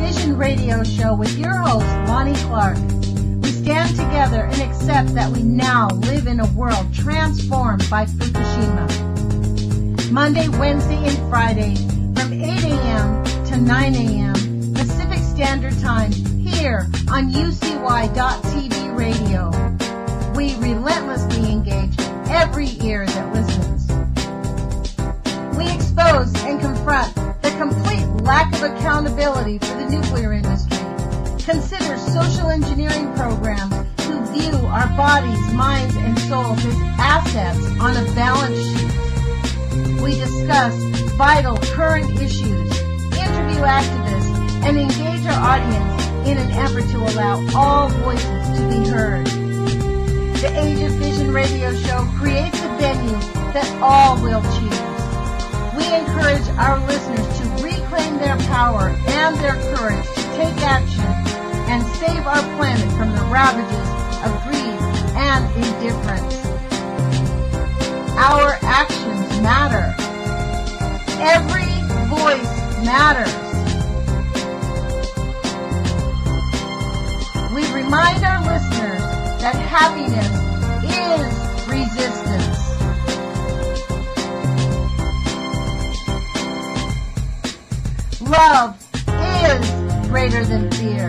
Vision Radio Show with your host, Lonnie Clark. We stand together and accept that we now live in a world transformed by Fukushima. Monday, Wednesday, and Friday from 8 a.m. to 9 a.m. Pacific Standard Time here on UCY.TV radio. We relentlessly engage every ear that listens. We expose and confront the complete lack of accountability for the nuclear industry. Consider social engineering programs who view our bodies, minds, and souls as assets on a balance sheet. We discuss vital current issues, interview activists, and engage our audience in an effort to allow all voices to be heard. The Age of Vision radio show creates a venue that all will choose. We encourage our listeners to reclaim their power and their courage to take action and save our planet from the ravages of greed and indifference. Our actions matter. Every voice matters. We remind our listeners that happiness is resistance. Love is greater than fear.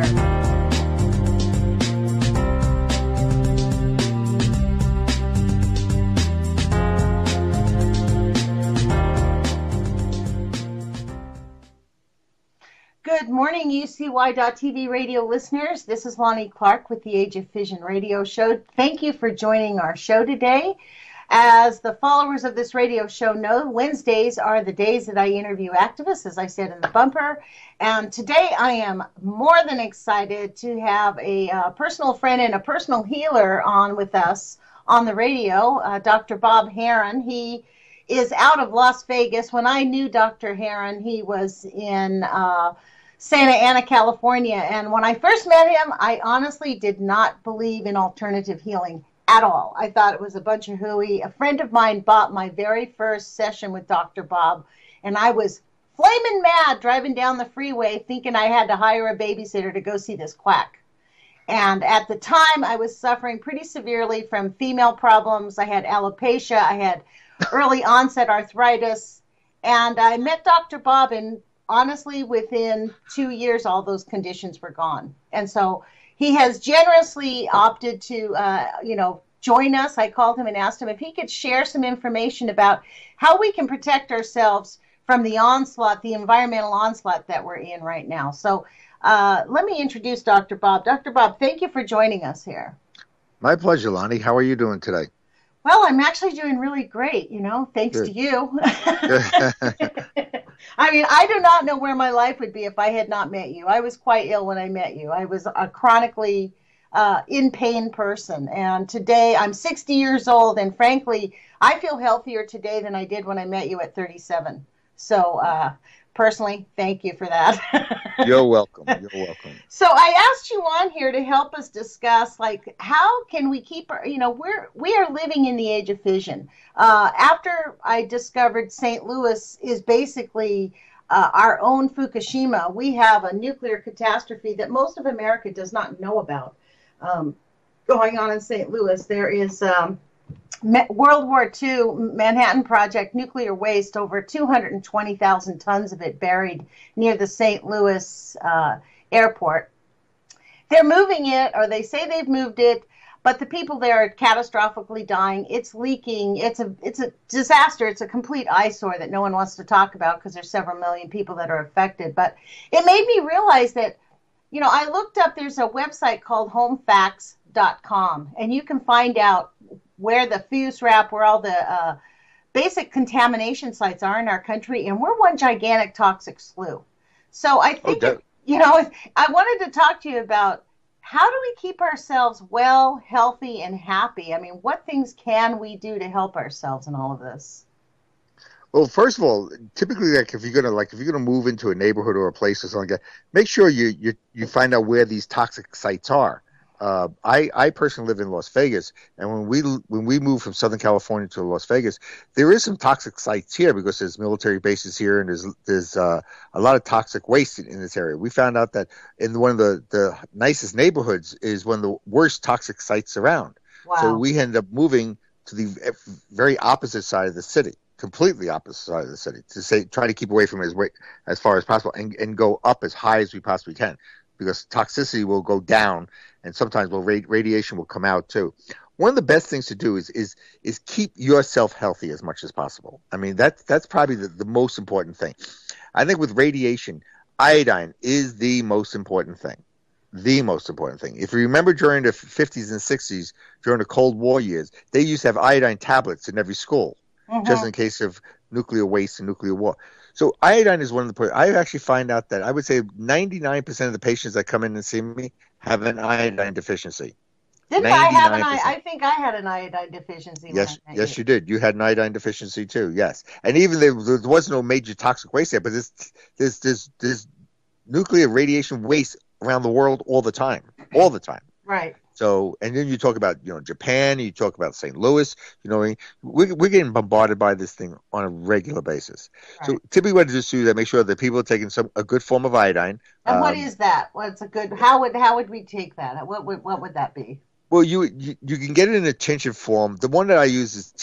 Good morning, UCY.TV radio listeners. This is Lonnie Clark with the Age of Vision radio show. Thank you for joining our show today. As the followers of this radio show know, Wednesdays are the days that I interview activists, as I said in the bumper. And today I am more than excited to have a personal friend and a personal healer on with us on the radio, Dr. Bob Herron. He is out of Las Vegas. When I knew Dr. Herron, he was in Santa Ana, California. And when I first met him, I honestly did not believe in alternative healing at all. I thought it was a bunch of hooey. A friend of mine bought my very first session with Dr. Bob, and I was flaming mad driving down the freeway thinking I had to hire a babysitter to go see this quack. And at the time, I was suffering pretty severely from female problems. I had alopecia. I had early onset arthritis. And I met Dr. Bob, and honestly, within 2 years, all those conditions were gone. And so he has generously opted to, join us. I called him and asked him if he could share some information about how we can protect ourselves from the onslaught, the environmental onslaught that we're in right now. So let me introduce Dr. Bob. Dr. Bob, thank you for joining us here. My pleasure, Lonnie. How are you doing today? Well, I'm actually doing really great, thanks to you. I mean, I do not know where my life would be if I had not met you. I was quite ill when I met you. I was a chronically in pain person. And today I'm 60 years old. And frankly, I feel healthier today than I did when I met you at 37. So personally, thank you for that. You're welcome. You're welcome. So I asked you on here to help us discuss, how can we keep, we are living in the age of fission. After I discovered St. Louis is basically our own Fukushima, we have a nuclear catastrophe that most of America does not know about going on in St. Louis. There is World War II, Manhattan Project, nuclear waste, over 220,000 tons of it buried near the St. Louis airport. They're moving it, or they say they've moved it, but the people there are catastrophically dying. It's leaking. It's a disaster. It's a complete eyesore that no one wants to talk about because there's several million people that are affected. But it made me realize that, I looked up, there's a website called homefacts.com, and you can find out where the fuse wrap, where all the basic contamination sites are in our country, and we're one gigantic toxic slough. So I think, I wanted to talk to you about how do we keep ourselves well, healthy, and happy? I mean, what things can we do to help ourselves in all of this? Well, first of all, typically, if you're gonna move into a neighborhood or a place or something like that, make sure you find out where these toxic sites are. I personally live in Las Vegas, and when we moved from Southern California to Las Vegas, there is some toxic sites here because there's military bases here, and there's a lot of toxic waste in this area. We found out that in one of the nicest neighborhoods is one of the worst toxic sites around. Wow. So we ended up moving to the very opposite side of the city, completely opposite side of the city, to try to keep away from it as far as possible, and go up as high as we possibly can, because toxicity will go down, and sometimes radiation will come out too. One of the best things to do is keep yourself healthy as much as possible. I mean, that's probably the most important thing. I think with radiation, iodine is the most important thing. The most important thing. If you remember, during the 50s and 60s, during the Cold War years, they used to have iodine tablets in every school, just in case of nuclear waste and nuclear war. So iodine is one of the. I actually find out that I would say 99% of the patients that come in and see me have an iodine deficiency. Didn't I have I think I had an iodine deficiency. Yes, you did. You had an iodine deficiency too. Yes, and even there was no major toxic waste there, but there's nuclear radiation waste around the world all the time. Right. So, and then you talk about, Japan, you talk about St. Louis, we're getting bombarded by this thing on a regular basis. Right. So typically what to do is make sure that people are taking a good form of iodine. And what is that? What's a good, how would we take that? What would that be? Well, you can get it in a tincture form. The one that I use is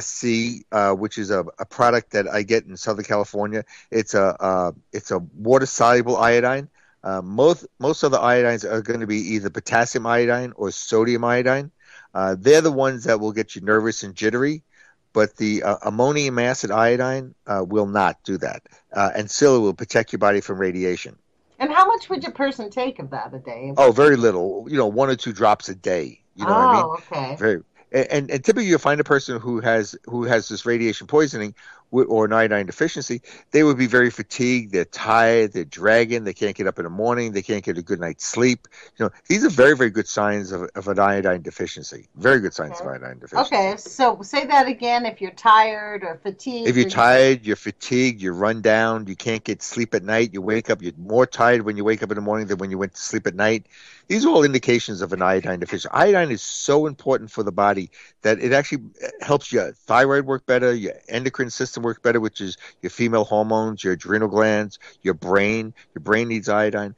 TBSC, which is a product that I get in Southern California. It's a water soluble iodine. Most of the iodines are going to be either potassium iodine or sodium iodine. They're the ones that will get you nervous and jittery, but the ammonium acid iodine will not do that, and still it will protect your body from radiation. And how much would a person take of that a day? Oh, very little. 1 or 2 drops a day. You know what I mean? Okay. Very. And typically you'll find a person who has this radiation poisoning or an iodine deficiency. They would be very fatigued. They're tired. They're dragging. They can't get up in the morning. They can't get a good night's sleep. These are very, very good signs of an iodine deficiency. Very good signs of iodine deficiency. Okay, so say that again. If you're tired or fatigued. If you're tired, you're fatigued, you're run down, you can't get sleep at night, you wake up, you're more tired when you wake up in the morning than when you went to sleep at night. These are all indications of an iodine deficiency. Iodine is so important for the body that it actually helps your thyroid work better, your endocrine system work better, which is your female hormones, your adrenal glands, your brain. Your brain needs iodine.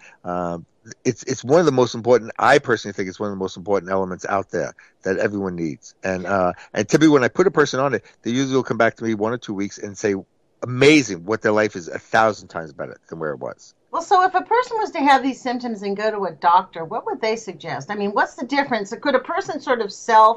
It's one of the most important. I personally think it's one of the most important elements out there that everyone needs. And typically when I put a person on it, they usually will come back to me 1 or 2 weeks and say, amazing, what their life is 1,000 times better than where it was. Well, so if a person was to have these symptoms and go to a doctor, what would they suggest? I mean, what's the difference? Could a person sort of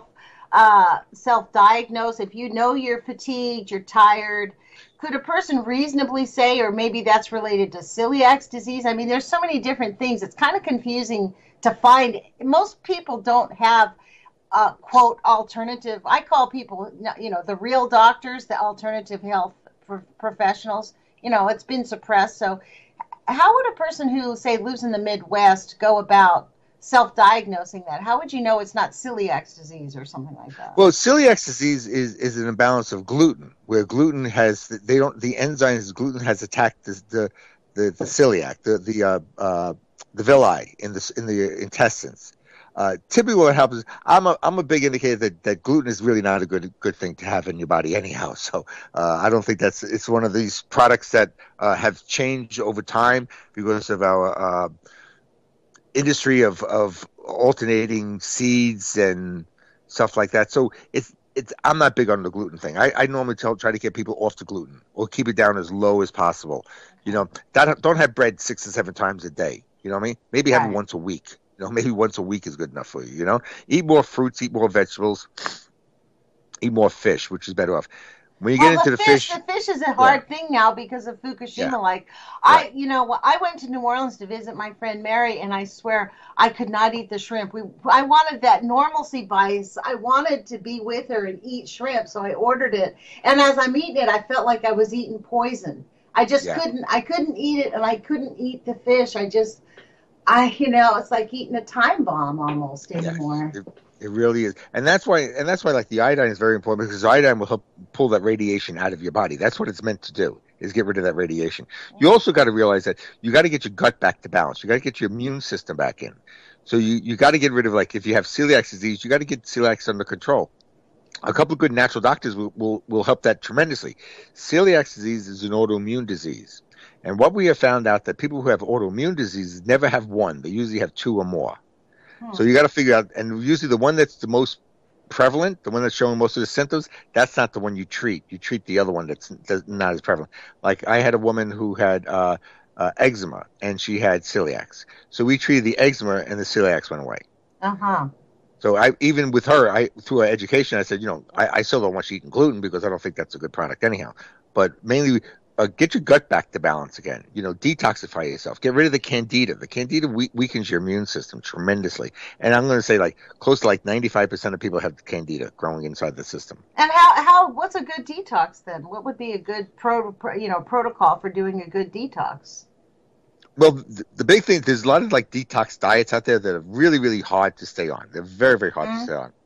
self-diagnose if you know you're fatigued, you're tired? Could a person reasonably say, or maybe that's related to celiac disease? I mean, there's so many different things. It's kind of confusing to find. Most people don't have quote alternative. I call people, the real doctors, the alternative health professionals. It's been suppressed. So how would a person who, say, lives in the Midwest go about self-diagnosing that? How would you know it's not celiac disease or something like that? Well, celiac disease is an imbalance of gluten, where gluten has the enzymes gluten has attacked the celiac, the villi in the intestines. Typically, what happens, I'm a big indicator that gluten is really not a good thing to have in your body anyhow. So I don't think it's one of these products that have changed over time because of our industry of alternating seeds and stuff like that. So I'm not big on the gluten thing. I normally try to get people off the gluten or keep it down as low as possible. Don't have bread 6 or 7 times a day. You know what I mean? Maybe have it once a week. Maybe once a week is good enough for you. Eat more fruits, eat more vegetables, eat more fish, which is better off. When you get into the fish is a hard thing now because of Fukushima. Yeah. Like I went to New Orleans to visit my friend Mary, and I swear I could not eat the shrimp. I wanted that normalcy bias. I wanted to be with her and eat shrimp, so I ordered it. And as I'm eating it, I felt like I was eating poison. I just couldn't. I couldn't eat it, and I couldn't eat the fish. It's like eating a time bomb almost anymore. It really is, and that's why like the iodine is very important, because iodine will help pull that radiation out of your body. That's what it's meant to do. is get rid of that radiation. You also got to realize that you got to get your gut back to balance. You got to get your immune system back in. So you got to get rid of, like, if you have celiac disease, you got to get celiac under control. A couple of good natural doctors will help that tremendously. Celiac disease is an autoimmune disease. And what we have found out that people who have autoimmune diseases never have one. They usually have two or more. So you got to figure out, and usually the one that's the most prevalent, the one that's showing most of the symptoms, that's not the one you treat. You treat the other one that's not as prevalent. Like, I had a woman who had eczema, and she had celiac. So we treated the eczema, and the celiac went away. So even with her, through her education, I said, I still don't want you eating gluten because I don't think that's a good product anyhow. But mainly, get your gut back to balance again. Detoxify yourself. Get rid of the candida. The candida weakens your immune system tremendously. And I'm going to say, close to 95% of people have candida growing inside the system. And what's a good detox then? What would be a good protocol for doing a good detox? Well, the big thing, there's a lot of detox diets out there that are really, really hard to stay on. They're very, very hard to stay on.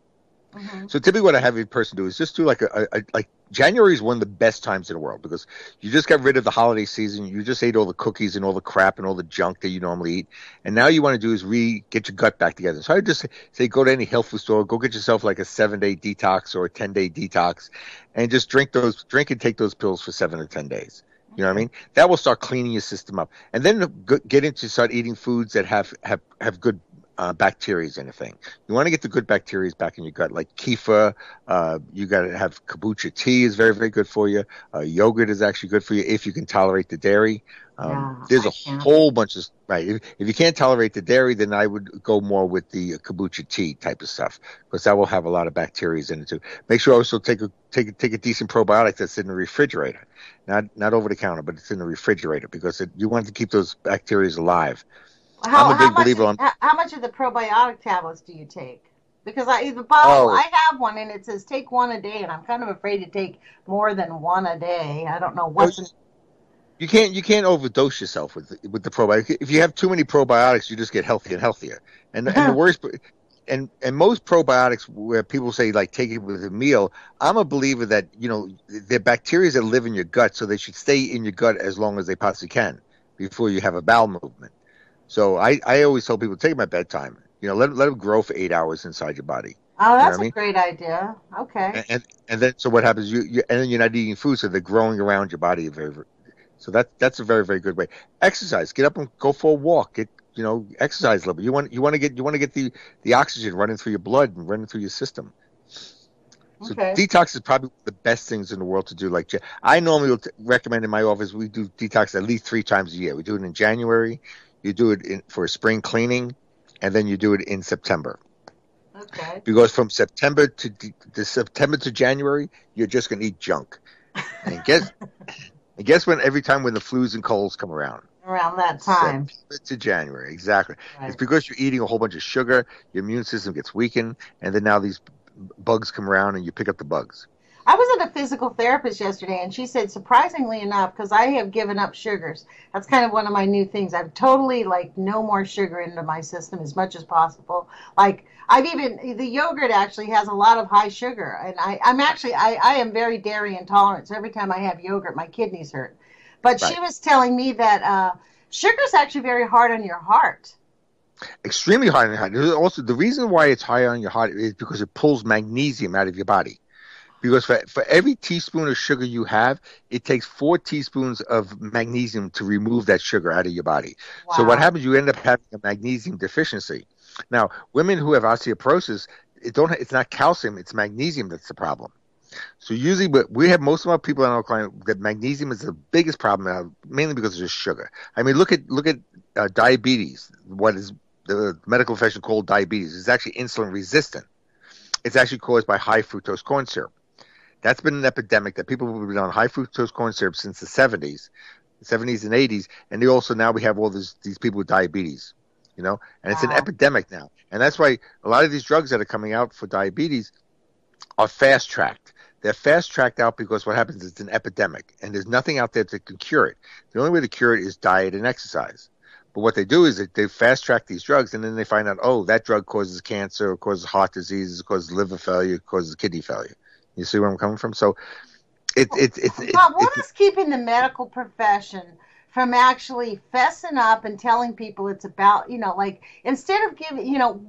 So typically what I have a person do is just do like January is one of the best times in the world because you just got rid of the holiday season. You just ate all the cookies and all the crap and all the junk that you normally eat. And now you want to do is get your gut back together. So I just say go to any health food store, go get yourself like a 7-day detox or a 10-day detox and just drink and take those pills for 7 or 10 days. You know what I mean? That will start cleaning your system up. And then start eating foods that have good bacteria in a thing. You want to get the good bacteria back in your gut, like kefir. You got to have kombucha tea is very, very good for you. Yogurt is actually good for you if you can tolerate the dairy. There's a whole bunch of if you can't tolerate the dairy, then I would go more with the kombucha tea type of stuff because that will have a lot of bacteria in it too. Make sure also take a decent probiotic that's in the refrigerator, not over the counter, but it's in the refrigerator because you want to keep those bacteria alive. I'm a big believer how much of the probiotic tablets do you take? Because I have one and it says take one a day, and I'm kind of afraid to take more than one a day. I don't know what's. You can't overdose yourself with the probiotic. If you have too many probiotics, you just get healthier and healthier. And the worst. And most probiotics, where people say take it with a meal, I'm a believer that they're bacteria that live in your gut, so they should stay in your gut as long as they possibly can before you have a bowel movement. So I always tell people, take them at bedtime. Let them grow for 8 hours inside your body. Oh, that's a great idea. Okay. And then so what happens? And then you're not eating food, so they're growing around your body. So that's a very, very good way. Exercise. Get up and go for a walk. Exercise a little bit. You want to get the oxygen running through your blood and running through your system. So detox is probably the best things in the world to do. I normally will recommend in my office, we do detox at least 3 times a year. We do it in January. You do it for spring cleaning, and then you do it in September. Okay. Because from September to January, you're just going to eat junk. And guess when? Every time when the flus and colds come around. Around that time. September to January, exactly. Right. It's because you're eating a whole bunch of sugar, your immune system gets weakened, and then now these bugs come around and you pick up the bugs. I was at a physical therapist yesterday, and she said, surprisingly enough, because I have given up sugars. That's kind of one of my new things. I've totally, no more sugar into my system as much as possible. The yogurt actually has a lot of high sugar, and I am very dairy intolerant, so every time I have yogurt, my kidneys hurt. But She was telling me that sugar is actually very hard on your heart. Extremely hard on your heart. Also, the reason why it's high on your heart is because it pulls magnesium out of your body. Because for every teaspoon of sugar you have, it takes 4 teaspoons of magnesium to remove that sugar out of your body. Wow. So what happens, you end up having a magnesium deficiency. Now, women who have osteoporosis, it's not calcium, it's magnesium that's the problem. So usually, but we have most of our people in our client that magnesium is the biggest problem now, mainly because of just sugar. I mean, look at diabetes. What is the medical profession called diabetes? It's actually insulin resistant. It's actually caused by high fructose corn syrup. That's been an epidemic that people have been on high fructose corn syrup since the 70s and 80s, and now we have all these people with diabetes, and it's an epidemic now. And that's why a lot of these drugs that are coming out for diabetes are fast-tracked. They're fast-tracked out because what happens is it's an epidemic, and there's nothing out there that can cure it. The only way to cure it is diet and exercise. But what they do is they fast-track these drugs, and then they find out, that drug causes cancer, causes heart disease, causes liver failure, causes kidney failure. You see where I'm coming from? So Bob, what is keeping the medical profession from actually fessing up and telling people it's about, like instead of giving,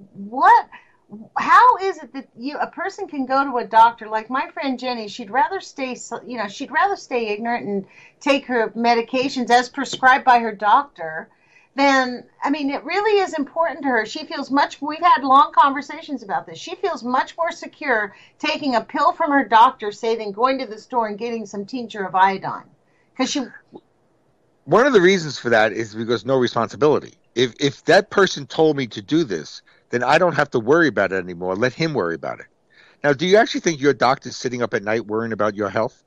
how is it that a person can go to a doctor like my friend Jenny? She'd rather stay, she'd rather stay ignorant and take her medications as prescribed by her doctor. Then, I mean, it really is important to her. She feels we've had long conversations about this. She feels much more secure taking a pill from her doctor, say, than going to the store and getting some tincture of iodine. One of the reasons for that is because no responsibility. If that person told me to do this, then I don't have to worry about it anymore. Let him worry about it. Now, do you actually think your doctor's sitting up at night worrying about your health?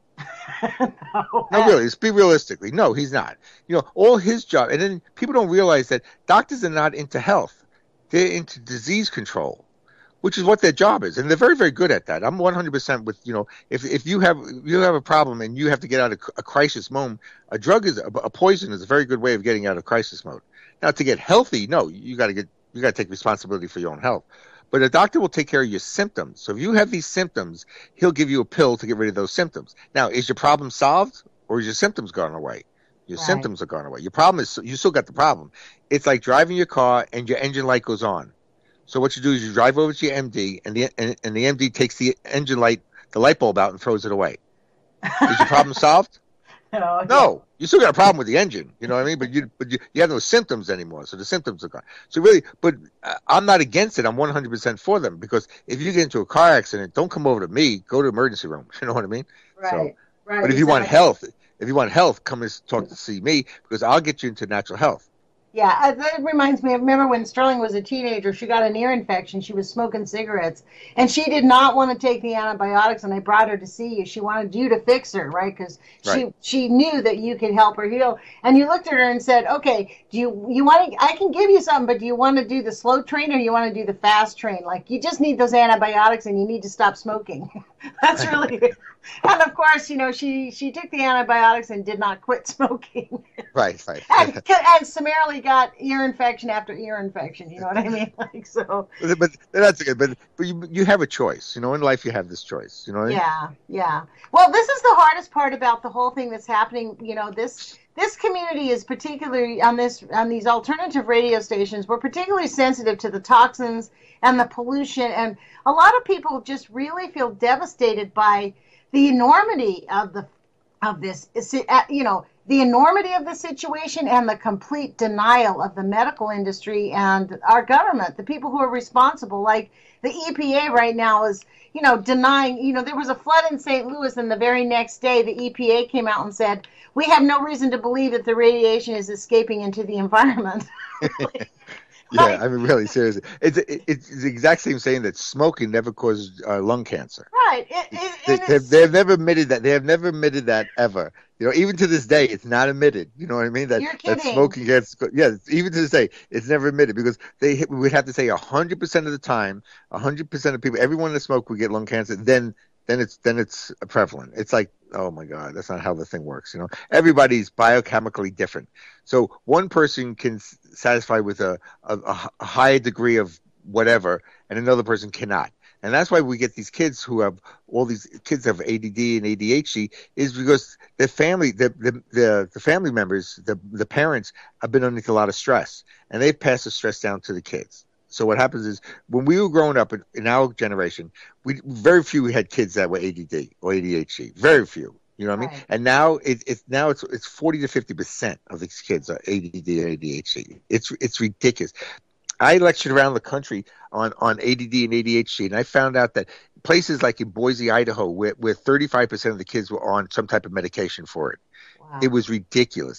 No, really. Let's be realistically. No, he's not. All his job, and then people don't realize that doctors are not into health; they're into disease control, which is what their job is, and they're very, very good at that. I'm 100% with if you have a problem and you have to get out of a crisis mode, a poison is a very good way of getting out of crisis mode. Now, to get healthy, no, you got to take responsibility for your own health. But a doctor will take care of your symptoms. So if you have these symptoms, he'll give you a pill to get rid of those symptoms. Now, is your problem solved or is your symptoms gone away? Your symptoms are gone away. Your problem is you still got the problem. It's like driving your car and your engine light goes on. So what you do is you drive over to your MD and the MD takes the engine light, the light bulb out and throws it away. Is your problem solved? No, you still got a problem with the engine, you know what I mean? But you have no symptoms anymore, so the symptoms are gone. So really, but I'm not against it. I'm 100% for them because if you get into a car accident, don't come over to me. Go to emergency room. You know what I mean? Right. So, right. But if you want health, come and talk to see me because I'll get you into natural health. Yeah, that reminds me. I remember when Sterling was a teenager, she got an ear infection. She was smoking cigarettes, and she did not want to take the antibiotics, and I brought her to see you. She wanted you to fix her, right? Because she knew that you could help her heal. And you looked at her and said, okay, do you want to, I can give you something, but do you want to do the slow train or you want to do the fast train? Like, you just need those antibiotics and you need to stop smoking. That's really it. And of course, she took the antibiotics and did not quit smoking. Right. And summarily got ear infection after ear infection. You know what I mean? Like, so. But that's good. But you have a choice. In life you have this choice. You know what I mean? Yeah. Well, this is the hardest part about the whole thing that's happening. This community is particularly on these alternative radio stations. We're particularly sensitive to the toxins and the pollution, and a lot of people just really feel devastated by the enormity of this, the enormity of the situation and the complete denial of the medical industry and our government, the people who are responsible. Like the EPA right now is, denying, there was a flood in St. Louis and the very next day the EPA came out and said, we have no reason to believe that the radiation is escaping into the environment. Yeah, I mean, really, seriously. It's the exact same saying that smoking never causes lung cancer. Right. They have never admitted that. They have never admitted that ever. Even to this day, it's not admitted. You know what I mean? You're kidding. That smoking gets. Yeah, even to this day, it's never admitted because we would have to say 100% of the time, 100% of people, everyone that smoke would get lung cancer. Then it's prevalent. It's like, oh my God, that's not how the thing works. Everybody's biochemically different. So one person can satisfy with a higher degree of whatever, and another person cannot. And that's why we get these kids who have ADD and ADHD is because the family members, the parents have been underneath a lot of stress, and they've passed the stress down to the kids. So what happens is when we were growing up in our generation, very few had kids that were ADD or ADHD. Very few. You know what I mean? Right. And now it's 40 to 50% of these kids are ADD or ADHD. It's ridiculous. I lectured around the country on ADD and ADHD, and I found out that places like in Boise, Idaho, where 35% of the kids were on some type of medication for it. Wow. It was ridiculous.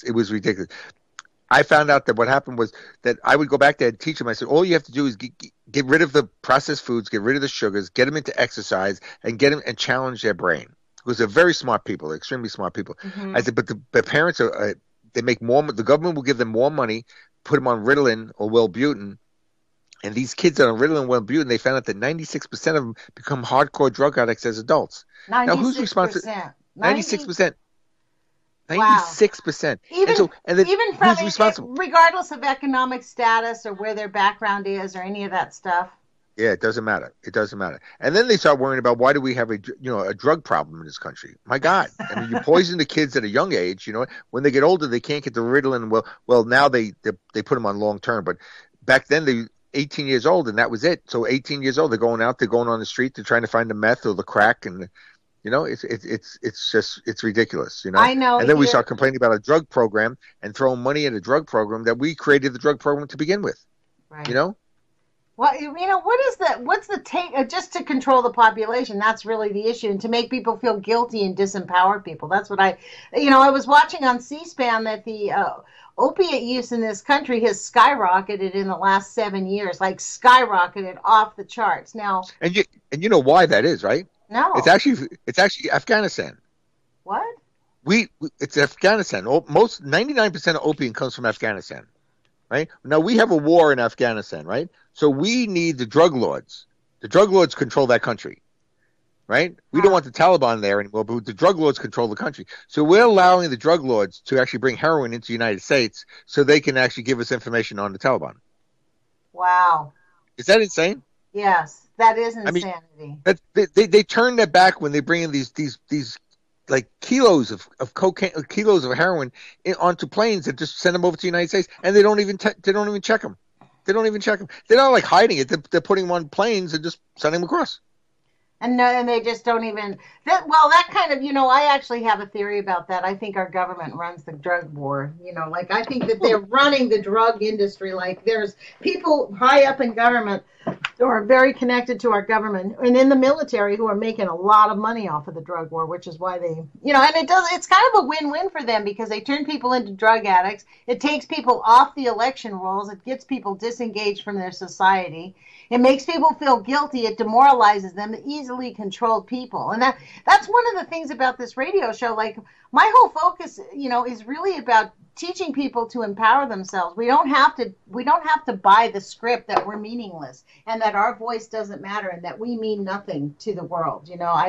I found out that what happened was that I would go back there and teach them. I said, all you have to do is get rid of the processed foods, get rid of the sugars, get them into exercise, and get them and challenge their brain. Because they're very smart people, they're extremely smart people. Mm-hmm. I said, but the parents they make more. The government will give them more money, put them on Ritalin or Wellbutrin. And these kids that are on Ritalin and Wellbutrin, they found out that 96% of them become hardcore drug addicts as adults. 96%. Now, who's responsible? 96%. 96%. Wow. Even from who's responsible? Regardless of economic status or where their background is or any of that stuff. Yeah, it doesn't matter. It doesn't matter. And then they start worrying about why do we have a drug problem in this country? My God, I mean, you poison the kids at a young age. When they get older, they can't get the Ritalin. Well, now they put them on long term, but back then they 18 years old and that was it. So 18 years old, they're going out, they're going on the street, they're trying to find the meth or the crack, and it's ridiculous. I know. And then we start complaining about a drug program and throwing money at a drug program that we created the drug program to begin with. Right. Well, what is that? What's the take just to control the population? That's really the issue, and to make people feel guilty and disempower people. That's what I was watching on C-SPAN that the opiate use in this country has skyrocketed in the last 7 years, like skyrocketed off the charts. Now, and you know why that is, right? No, it's actually Afghanistan. What? It's Afghanistan. Most 99% of opium comes from Afghanistan. Right? Now we have a war in Afghanistan, right? So we need the drug lords. The drug lords control that country, right? We don't want the Taliban there anymore, but the drug lords control the country. So we're allowing the drug lords to actually bring heroin into the United States so they can actually give us information on the Taliban. Wow. Is that insane? Yes, that is insanity. I mean, they turn their back when they bring in these like kilos of cocaine, kilos of heroin onto planes and just send them over to the United States, and they don't even check them. They don't even check them. They're not like hiding it. They're putting them on planes and just sending them across. And they just don't even that kind of, I actually have a theory about that. I think our government runs the drug war. Like I think that they're running the drug industry. Like there's people high up in government who are very connected to our government and in the military who are making a lot of money off of the drug war, which is why they, and it's kind of a win-win for them because they turn people into drug addicts. It takes people off the election rolls. It gets people disengaged from their society. It makes people feel guilty. It demoralizes them, the easily controlled people. And that's one of the things about this radio show. Like my whole focus, is really about teaching people to empower themselves. We don't have to buy the script that we're meaningless and that our voice doesn't matter and that we mean nothing to the world.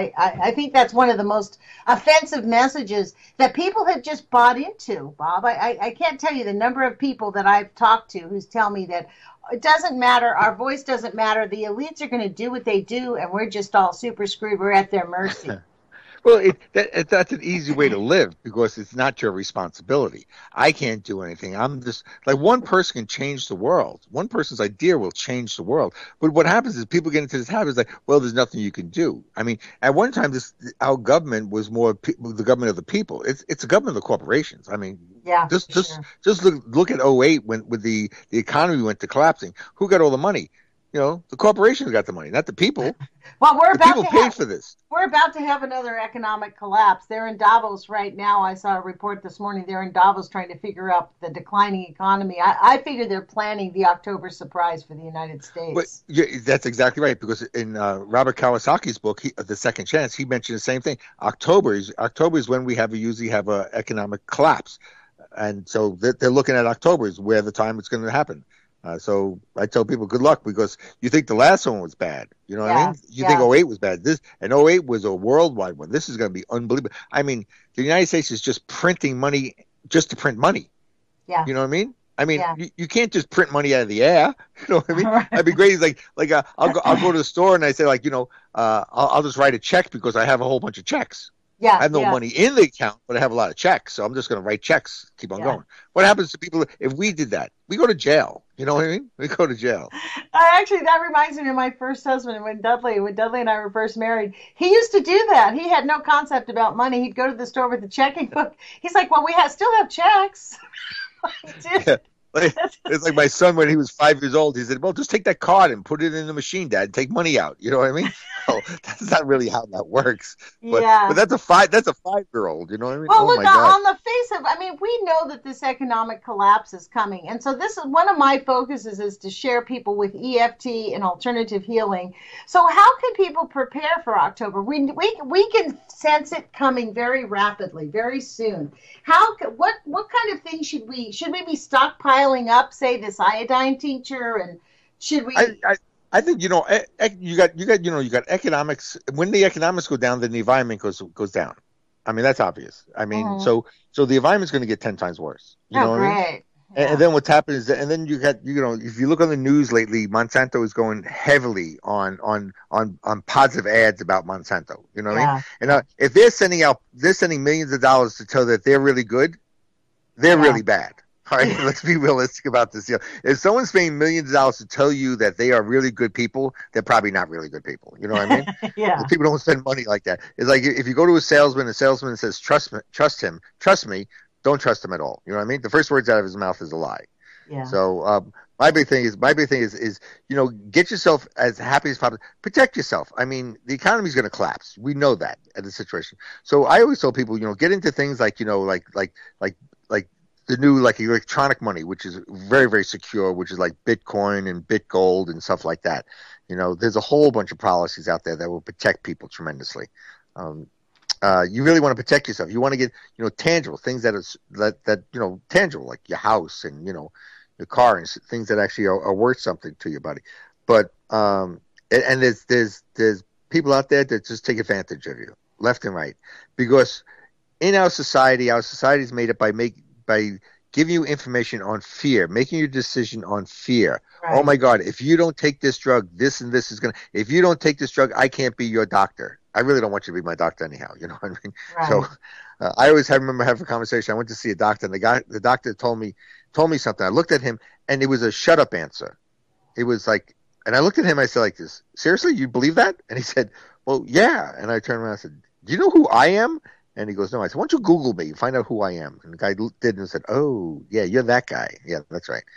I think that's one of the most offensive messages that people have just bought into, Bob. I can't tell you the number of people that I've talked to who tell me that it doesn't matter. Our voice doesn't matter. The elites are going to do what they do, and we're just all super screwed. We're at their mercy. Well, that's an easy way to live because it's not your responsibility. I can't do anything. I'm just like one person can change the world. One person's idea will change the world. But what happens is people get into this habit. It's like, well, there's nothing you can do. I mean, at one time, our government was more the government of the people. It's a government of the corporations. I mean, yeah, just look at '08 when the economy went to collapsing. Who got all the money? The corporations got the money, not the people. Well, people paid for this. We're about to have another economic collapse. They're in Davos right now. I saw a report this morning. They're in Davos trying to figure out the declining economy. I figure they're planning the October surprise for the United States. But yeah, that's exactly right. Because in Robert Kiyosaki's book, The Second Chance, he mentioned the same thing. October is when we usually have an economic collapse, and so they're looking at October is where the time it's going to happen. So I tell people good luck because you think the last one was bad. You know what I mean? You think '08 was bad. And '08 was a worldwide one. This is going to be unbelievable. I mean, the United States is just printing money just to print money. Yeah. You know what I mean? I mean, you can't just print money out of the air. You know what I mean? That'd be great. It's like I'll go to the store and I say I'll just write a check because I have a whole bunch of checks. Yeah, I have no money in the account, but I have a lot of checks, so I'm just going to write checks, keep on going. What happens to people if we did that? We go to jail. You know what I mean? We go to jail. Actually, that reminds me of my first husband when Dudley and I were first married. He used to do that. He had no concept about money. He'd go to the store with the checking book. He's like, "Well, we still have checks." It's like my son when he was 5 years old. He said, "Well, just take that card and put it in the machine, Dad. Take money out." You know what I mean? Well, that's not really how that works. But that's a 5-year-old. You know what I mean? Well, look, on the face of, we know that this economic collapse is coming, and so this is one of my focuses is to share people with EFT and alternative healing. So, how can people prepare for October? We can sense it coming very rapidly, very soon. What kind of things should we be stockpiling up? Say this iodine tincture, and should we? I think you got economics. When the economics go down, then the environment goes down. I mean that's obvious. I mean, so the environment's going to get 10 times worse. You know what I mean? And then what's happened is that, and then you got, if you look on the news lately, Monsanto is going heavily on positive ads about Monsanto. You know what I mean? Yeah. And if they're sending millions of dollars to tell that they're really good, they're really bad. All right, let's be realistic about this. If someone's paying millions of dollars to tell you that they are really good people, they're probably not really good people. You know what I mean? Yeah. People don't spend money like that. It's like if you go to a salesman, says, trust me, don't trust him at all. You know what I mean? The first words out of his mouth is a lie. Yeah. So my big thing is get yourself as happy as possible. Protect yourself. I mean, the economy is going to collapse. We know that at the situation. So I always tell people, get into things like like the new electronic money, which is very, very secure, which is like Bitcoin and BitGold and stuff like that. There's a whole bunch of policies out there that will protect people tremendously. You really want to protect yourself. You want to get, tangible things that tangible, like your house and, your car and things that actually are worth something to your body. But, and there's people out there that just take advantage of you left and right, because in our society is made up by giving you information on fear, making your decision on fear. Right. Oh my God, if you don't take this drug, this and this is if you don't take this drug, I can't be your doctor. I really don't want you to be my doctor anyhow. You know what I mean? Right. So I always remember having a conversation. I went to see a doctor, and the doctor told me something. I looked at him, and it was a shut up answer. It was like, and I looked at him, I said like this, seriously, you believe that? And he said, well, yeah. And I turned around and said, do you know who I am? And he goes, no. I said, why don't you Google me, find out who I am? And the guy did and said, oh, yeah, you're that guy. Yeah, that's right.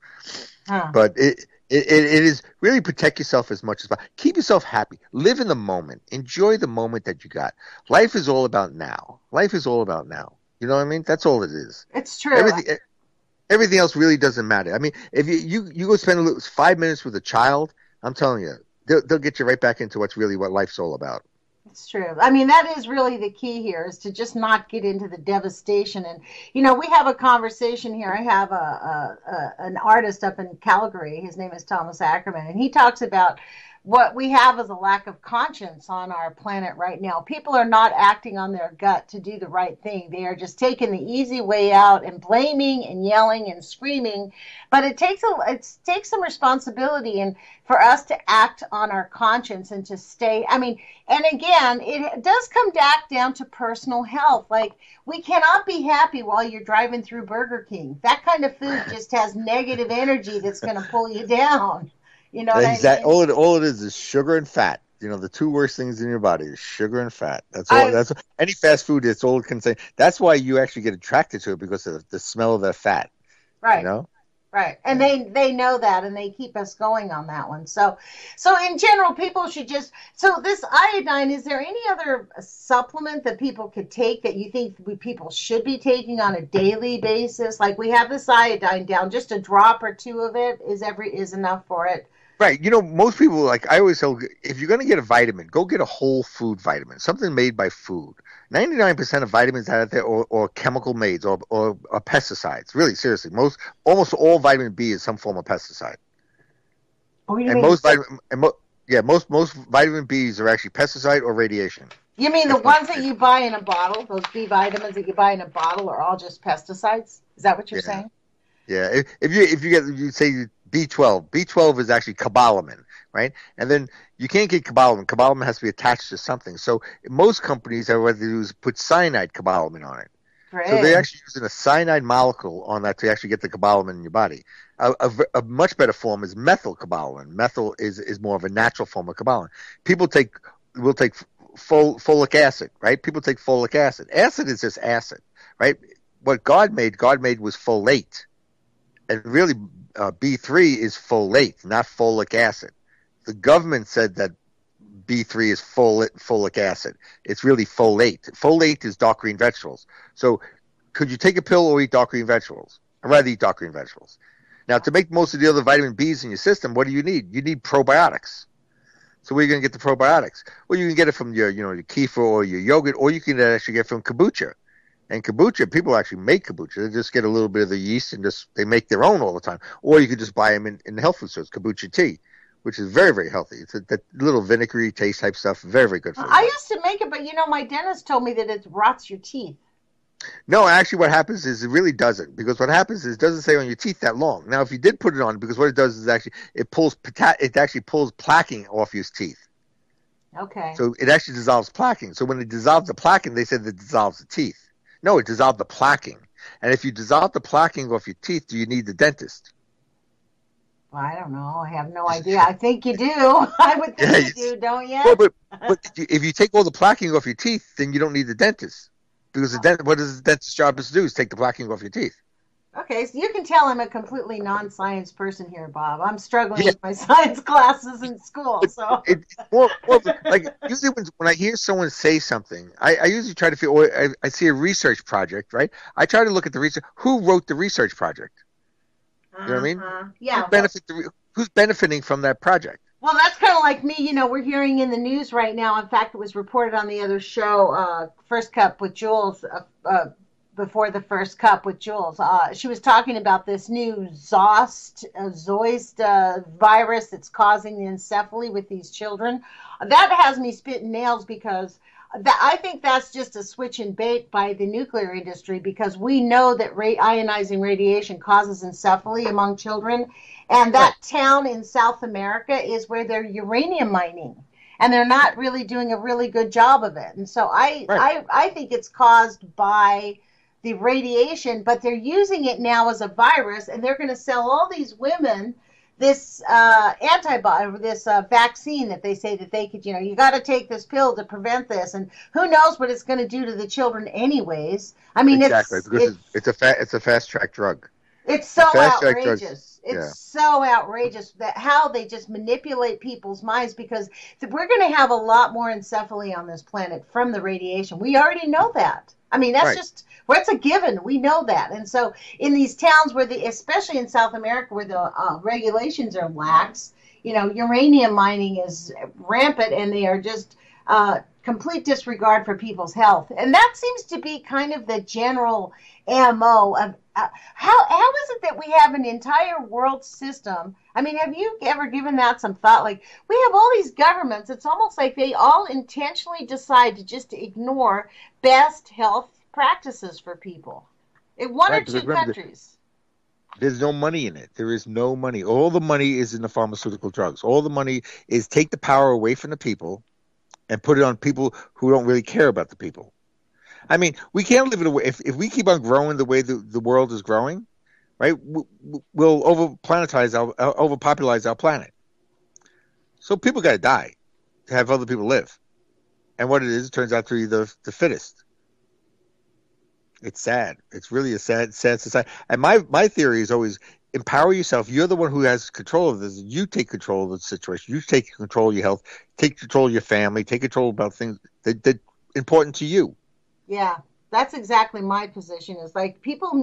But it is really protect yourself as much as possible. Keep yourself happy. Live in the moment. Enjoy the moment that you got. Life is all about now. You know what I mean? That's all it is. It's true. Everything else really doesn't matter. I mean, if you go spend 5 minutes with a child, I'm telling you, they'll get you right back into what life's all about. It's true. I mean, that is really the key here, is to just not get into the devastation. And, we have a conversation here. I have an artist up in Calgary. His name is Thomas Ackerman, and he talks about what we have is a lack of conscience on our planet right now. People are not acting on their gut to do the right thing. They are just taking the easy way out and blaming and yelling and screaming. But it takes some responsibility and for us to act on our conscience and to stay. I mean, and again, it does come back down to personal health. Like, we cannot be happy while you're driving through Burger King. That kind of food just has negative energy that's going to pull you down. You know what I mean? All it is sugar and fat. The two worst things in your body is sugar and fat. That's all. That's any fast food. That's all it can say. That's why you actually get attracted to it, because of the smell of that fat. Right. Right. And they know that, and they keep us going on that one. So in general, people should just. So this iodine, is there any other supplement that people could take that you think people should be taking on a daily basis? Like, we have this iodine down, just a drop or two of it is enough for it. Right. Most people, like I always tell, if you're going to get a vitamin, go get a whole food vitamin, something made by food. 99% of vitamins out there or chemical made or pesticides. Really, seriously. Almost all vitamin B is some form of pesticide. And most vitamin Bs are actually pesticide or radiation. You mean the ones that you buy in a bottle, those B vitamins that you buy in a bottle, are all just pesticides? Is that what you're saying? Yeah. If you say B12 is actually cobalamin, right? And then you can't get cobalamin. Cobalamin has to be attached to something. So most companies, what they do is put cyanide cobalamin on it. Great. So they're actually using a cyanide molecule on that to actually get the cobalamin in your body. A much better form is methyl cobalamin. Methyl is more of a natural form of cobalamin. People will take folic acid, right? People take folic acid. Acid is just acid, right? What God made was folate. And really, B3 is folate, not folic acid. The government said that B3 is folic acid. It's really folate. Folate is dark green vegetables. So could you take a pill or eat dark green vegetables? I'd rather eat dark green vegetables. Now, to make most of the other vitamin Bs in your system, what do you need? You need probiotics. So where are you going to get the probiotics? Well, you can get it from your kefir or your yogurt, or you can actually get it from kombucha. And kombucha, people actually make kombucha. They just get a little bit of the yeast and they make their own all the time. Or you could just buy them in the health food stores, kombucha tea, which is very, very healthy. It's that little vinegary taste type stuff, very, very good for you. I used to make it, but my dentist told me that it rots your teeth. No, actually, what happens is it really doesn't, because what happens is it doesn't stay on your teeth that long. Now, if you did put it on, because what it does is actually it actually pulls plaquing off your teeth. Okay. So it actually dissolves plaquing. So when it dissolves the plaquing, they said it dissolves the teeth. No, it dissolved the plaquing. And if you dissolve the plaquing off your teeth, do you need the dentist? Well, I don't know. I have no idea. I think you do. I would think Yeah, you do, don't you? well, but if you take all the plaquing off your teeth, then you don't need the dentist, because what does the dentist's job is to do is take the plaquing off your teeth. Okay, so you can tell I'm a completely non-science person here, Bob. I'm struggling Yeah, with my science classes in school, so. it's more like usually when I hear someone say something, I usually try to feel. Or I see a research project, right? I try to look at the research. Who wrote the research project? You know what I mean? Yeah. Who's benefiting from that project? Well, that's kind of like me. We're hearing in the news right now. In fact, it was reported on the other show, First Cup with Jules, before the First Cup with Jules. She was talking about this new Zoist virus that's causing the encephaly with these children. That has me spitting nails, because I think that's just a switch and bait by the nuclear industry, because we know that ionizing radiation causes encephaly among children. And that town in South America is where they're uranium mining, and they're not really doing a really good job of it. And so I think it's caused by the radiation, but they're using it now as a virus, and they're going to sell all these women this antibody, this vaccine that they say that they could, you got to take this pill to prevent this, and who knows what it's going to do to the children anyways. I mean, exactly, because it's a fast track drug. It's so outrageous. It's so outrageous that how they just manipulate people's minds, because we're going to have a lot more encephaly on this planet from the radiation. We already know that. I mean, that's just, it's a given. We know that. And so in these towns especially in South America, where the regulations are lax, uranium mining is rampant, and they are just complete disregard for people's health. And that seems to be kind of the general MO of how is it that we have an entire world system? I mean, have you ever given that some thought? Like, we have all these governments. It's almost like they all intentionally decide to just ignore best health practices for people in one or two countries. There's no money in it. There is no money. All the money is in the pharmaceutical drugs. All the money is take the power away from the people and put it on people who don't really care about the people. I mean, we can't live it away. If we keep on growing the way the world is growing, right, we'll overpopularize our planet. So people got to die to have other people live. And what it turns out to be the fittest. It's sad. It's really a sad society. And my theory is always empower yourself. You're the one who has control of this. You take control of the situation. You take control of your health. Take control of your family. Take control about things that are important to you. Yeah, that's exactly my position. Is like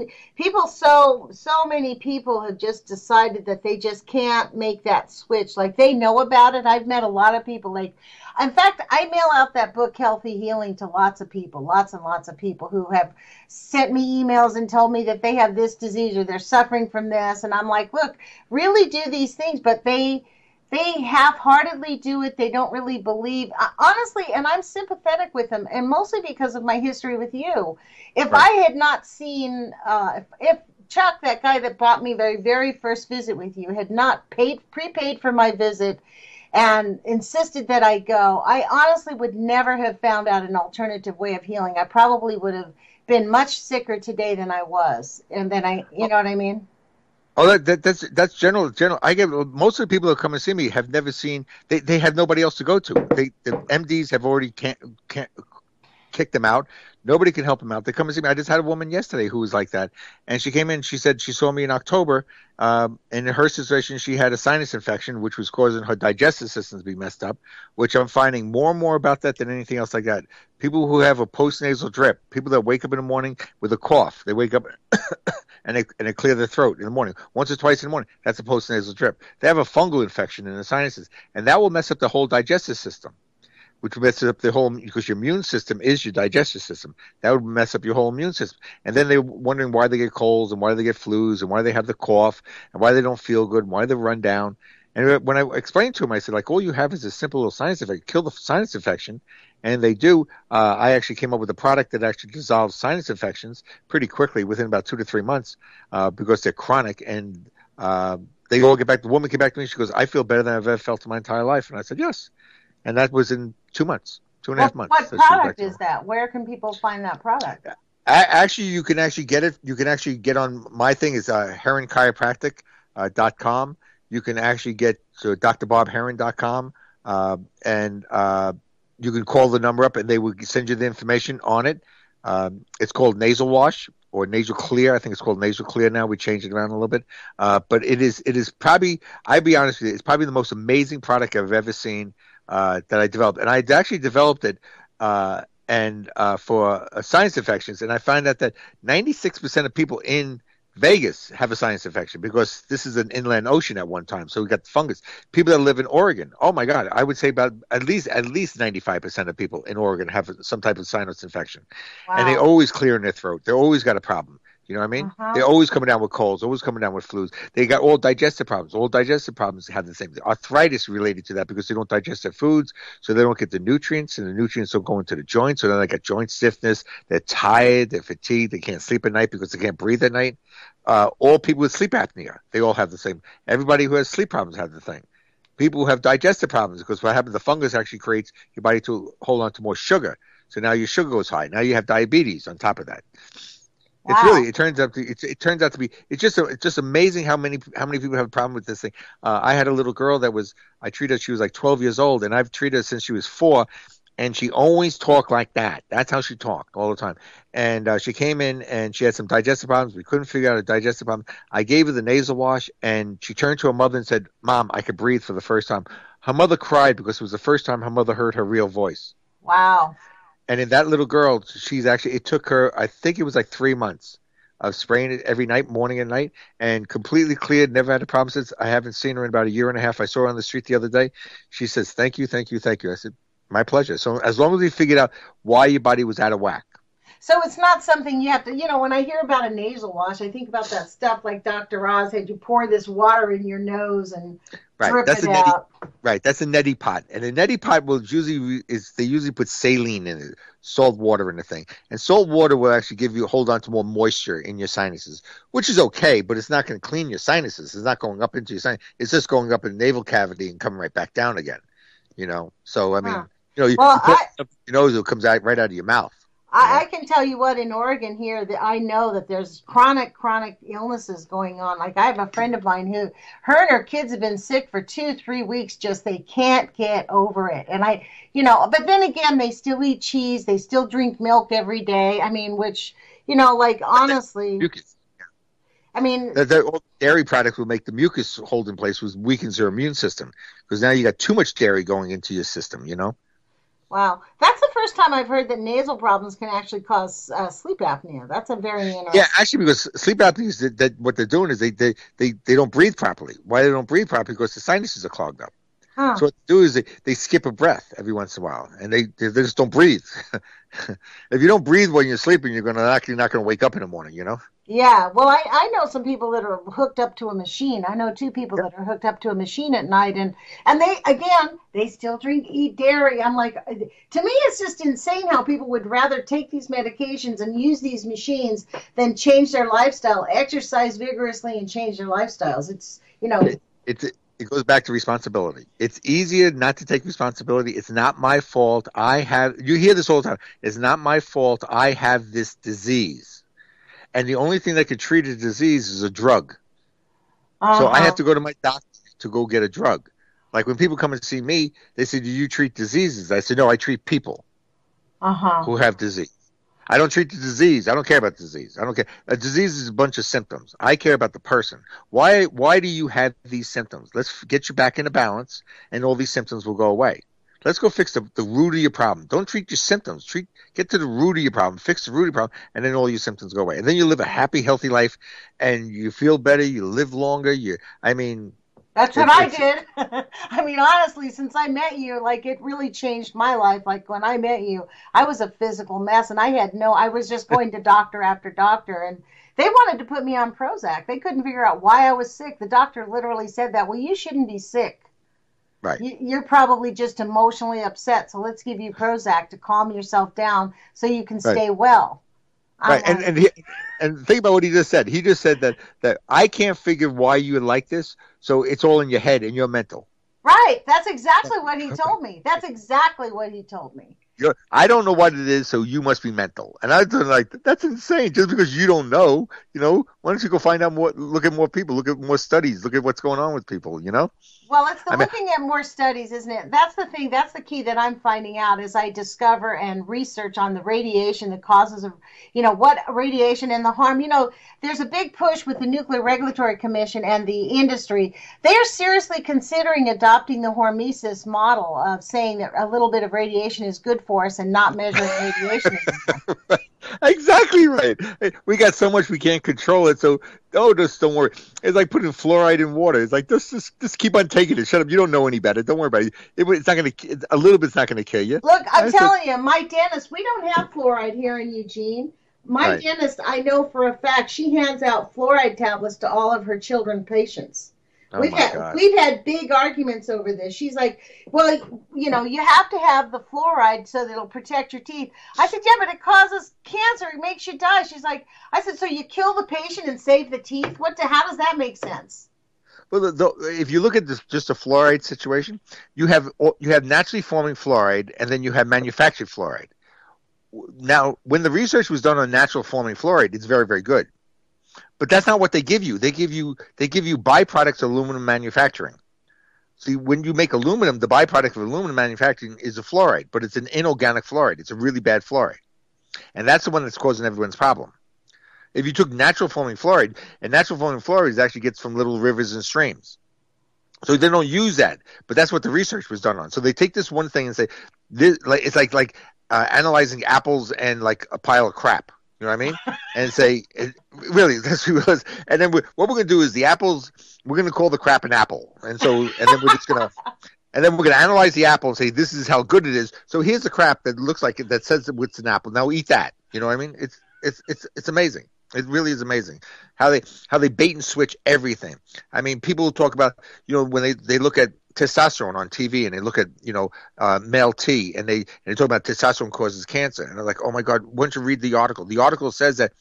so many people have just decided that they just can't make that switch. Like, they know about it. I've met a lot of people. Like, in fact, I mail out that book, Healthy Healing, to lots and lots of people who have sent me emails and told me that they have this disease or they're suffering from this. And I'm like, look, really do these things, but they half-heartedly do it. They don't really believe, honestly, and I'm sympathetic with them, and mostly because of my history with you. If I had not seen, if Chuck, that guy that brought me very, very first visit with you, had not prepaid for my visit and insisted that I go, I honestly would never have found out an alternative way of healing. I probably would have been much sicker today than I was, and then you know what I mean? Oh, that's general. I get most of the people that come and see me have never seen. They have nobody else to go to. The MDs have already can't kicked them out. Nobody can help them out. They come and see me. I just had a woman yesterday who was like that, and she came in. She said she saw me in October. And in her situation, she had a sinus infection, which was causing her digestive system to be messed up. Which I'm finding more and more about that than anything else like that. People who have a postnasal drip, people that wake up in the morning with a cough, they wake up and they clear their throat in the morning once or twice in the morning. That's a postnasal drip. They have a fungal infection in the sinuses, and that will mess up the whole digestive system. Which messes up the whole, because your immune system is your digestive system. That would mess up your whole immune system. And then they're wondering why they get colds and why they get flus and why they have the cough and why they don't feel good and why they run down. And when I explained to them, I said, like, all you have is a simple little sinus infection. Kill the sinus infection and they do. I actually came up with a product that actually dissolves sinus infections pretty quickly within about 2 to 3 months because they're chronic, and they all get back. The woman came back to me. She goes, "I feel better than I've ever felt in my entire life," and I said, "Yes," and that was in 2 months, two and a half months. What product is that? Where can people find that product? Actually, you can actually get it. You can actually get on my thing is heronchiropractic.com. You can actually get to drbobheron.com, and you can call the number up, and they will send you the information on it. It's called Nasal Wash or Nasal Clear. I think it's called Nasal Clear now. We changed it around a little bit, but it is probably. I'll be honest with you, it's probably the most amazing product I've ever seen that I developed, and I actually developed it. And for sinus infections, and I find out that 96% of people in Vegas have a sinus infection because this is an inland ocean at one time. So we got the fungus. People that live in Oregon, oh my God, I would say about at least 95% of people in Oregon have some type of sinus infection. Wow. And they always clear in their throat. They always got a problem. You know what I mean? They're always coming down with colds, always coming down with flus. They got all digestive problems. All digestive problems have the same thing. Arthritis related to that because they don't digest their foods, so they don't get the nutrients, and the nutrients don't go into the joints. So then they got joint stiffness. They're tired. They're fatigued. They can't sleep at night because they can't breathe at night. All people with sleep apnea, they all have the same. Everybody who has sleep problems have the thing. People who have digestive problems, because what happens, the fungus actually creates your body to hold on to more sugar. So now your sugar goes high. Now you have diabetes on top of that. Wow. It's really. It turns out to be. It's just amazing how many people have a problem with this thing. I had a little girl I treated her. She was like 12 years old, and I've treated her since she was 4, and she always talked like that. That's how she talked all the time. And she came in and she had some digestive problems. We couldn't figure out a digestive problem. I gave her the nasal wash, and she turned to her mother and said, "Mom, I could breathe for the first time." Her mother cried because it was the first time her mother heard her real voice. Wow. And in that little girl, it took her, I think it was like 3 months of spraying it every night, morning and night, and completely cleared, never had a problem since. I haven't seen her in about a year and a half. I saw her on the street the other day. She says, "Thank you, thank you, thank you." I said, "My pleasure." So as long as we figured out why your body was out of whack. So it's not something you have to, when I hear about a nasal wash, I think about that stuff like Dr. Oz had you pour this water in your nose and drip it out. Right, that's a neti pot. And a neti pot they usually put saline in it, salt water in the thing. And salt water will actually hold on to more moisture in your sinuses, which is okay, but it's not going to clean your sinuses. It's not going up into your sinus. It's just going up in the navel cavity and coming right back down again. So I mean, you put it up your nose, it comes out right out of your mouth. I can tell you what, in Oregon here, that I know that there's chronic illnesses going on. Like I have a friend of mine who, her and her kids have been sick for 2-3 weeks, just they can't get over it. And but then again, they still eat cheese, they still drink milk every day. I mean, which, honestly, I mean, all dairy products will make the mucus hold in place, which weakens their immune system because now you got too much dairy going into your system, Wow, that's the first time I've heard that nasal problems can actually cause sleep apnea. That's a very interesting. Yeah, actually, because sleep apnea is that what they're doing is they don't breathe properly. Why they don't breathe properly? Because the sinuses are clogged up. Huh. So what they do is they skip a breath every once in a while, and they just don't breathe. If you don't breathe when you're sleeping, you're not going to wake up in the morning. Yeah, well, I know some people that are hooked up to a machine. I know 2 people that are hooked up to a machine at night, and they still eat dairy. I'm like, to me, it's just insane how people would rather take these medications and use these machines than change their lifestyle, exercise vigorously, and change their lifestyles. It's It goes back to responsibility. It's easier not to take responsibility. It's not my fault. You hear this all the time. It's not my fault. I have this disease. And the only thing that can treat a disease is a drug. So I have to go to my doctor to go get a drug. Like when people come and see me, they say, "Do you treat diseases?" I say, "No, I treat people who have disease. I don't treat the disease. I don't care about the disease. I don't care. A disease is a bunch of symptoms. I care about the person. Why do you have these symptoms? Let's get you back into balance, and all these symptoms will go away. Let's go fix the root of your problem. Don't treat your symptoms. Get to the root of your problem. Fix the root of your problem, and then all your symptoms go away. And then you live a happy, healthy life, and you feel better. You live longer. That's what I did. I mean, honestly, since I met you, it really changed my life. Like when I met you, I was a physical mess, and I was just going to doctor after doctor, and they wanted to put me on Prozac. They couldn't figure out why I was sick. The doctor literally said that, "Well, you shouldn't be sick." Right. You're probably just emotionally upset. So let's give you Prozac to calm yourself down so you can Right. stay well. I'm Right. like, And think about what he just said. He just said that I can't figure why you would like this, so it's all in your head and you're mental. right. That's exactly what he told me. That's exactly what he told me. I don't know what it is, so you must be mental. And I was like, that's insane. Just because you don't know, why don't you go find out more, look at more people, look at more studies, look at what's going on with people. Well, it's the I mean, looking at more studies, isn't it? That's the thing. That's the key that I'm finding out as I discover and research on the radiation, the causes of, what radiation and the harm. There's a big push with the Nuclear Regulatory Commission and the industry. They are seriously considering adopting the hormesis model of saying that a little bit of radiation is good for us and not measuring radiation anymore. exactly right. We got so much we can't control it. So, just don't worry. It's like putting fluoride in water. It's like just keep on taking it. Shut up. You don't know any better. Don't worry about it. It's not going to. A little bit's not going to kill you. Look, I'm telling you, my dentist. We don't have fluoride here in Eugene. My Right. dentist, I know for a fact, she hands out fluoride tablets to all of her children patients. Oh my God. We've had big arguments over this. She's like, well, you have to have the fluoride so that it'll protect your teeth. I said, yeah, but it causes cancer. It makes you die. She's like, I said, so you kill the patient and save the teeth? How does that make sense? Well, if you look at this, just a fluoride situation, you have naturally forming fluoride, and then you have manufactured fluoride. Now, when the research was done on natural forming fluoride, it's very, very good. But that's not what they give you. They give you byproducts of aluminum manufacturing. See, when you make aluminum, the byproduct of aluminum manufacturing is a fluoride, but it's an inorganic fluoride. It's a really bad fluoride. And that's the one that's causing everyone's problem. If you took natural forming fluoride, and natural forming fluoride actually gets from little rivers and streams. So they don't use that, but that's what the research was done on. So they take this one thing and say, it's like analyzing apples and like a pile of crap. You know what I mean? And say, really, that's what it was. And then what we're going to do is the apples, we're going to call the crap an apple. And then we're just going to, and then we're going to analyze the apple and say, this is how good it is. So here's the crap that looks like it, that says it's an apple. Now eat that. You know what I mean? It's amazing. It really is amazing how they bait and switch everything. I mean, people talk about, when they look at testosterone on TV and they look at, male T and they talk about testosterone causes cancer. And they're like, oh my God, why don't you read the article? The article says that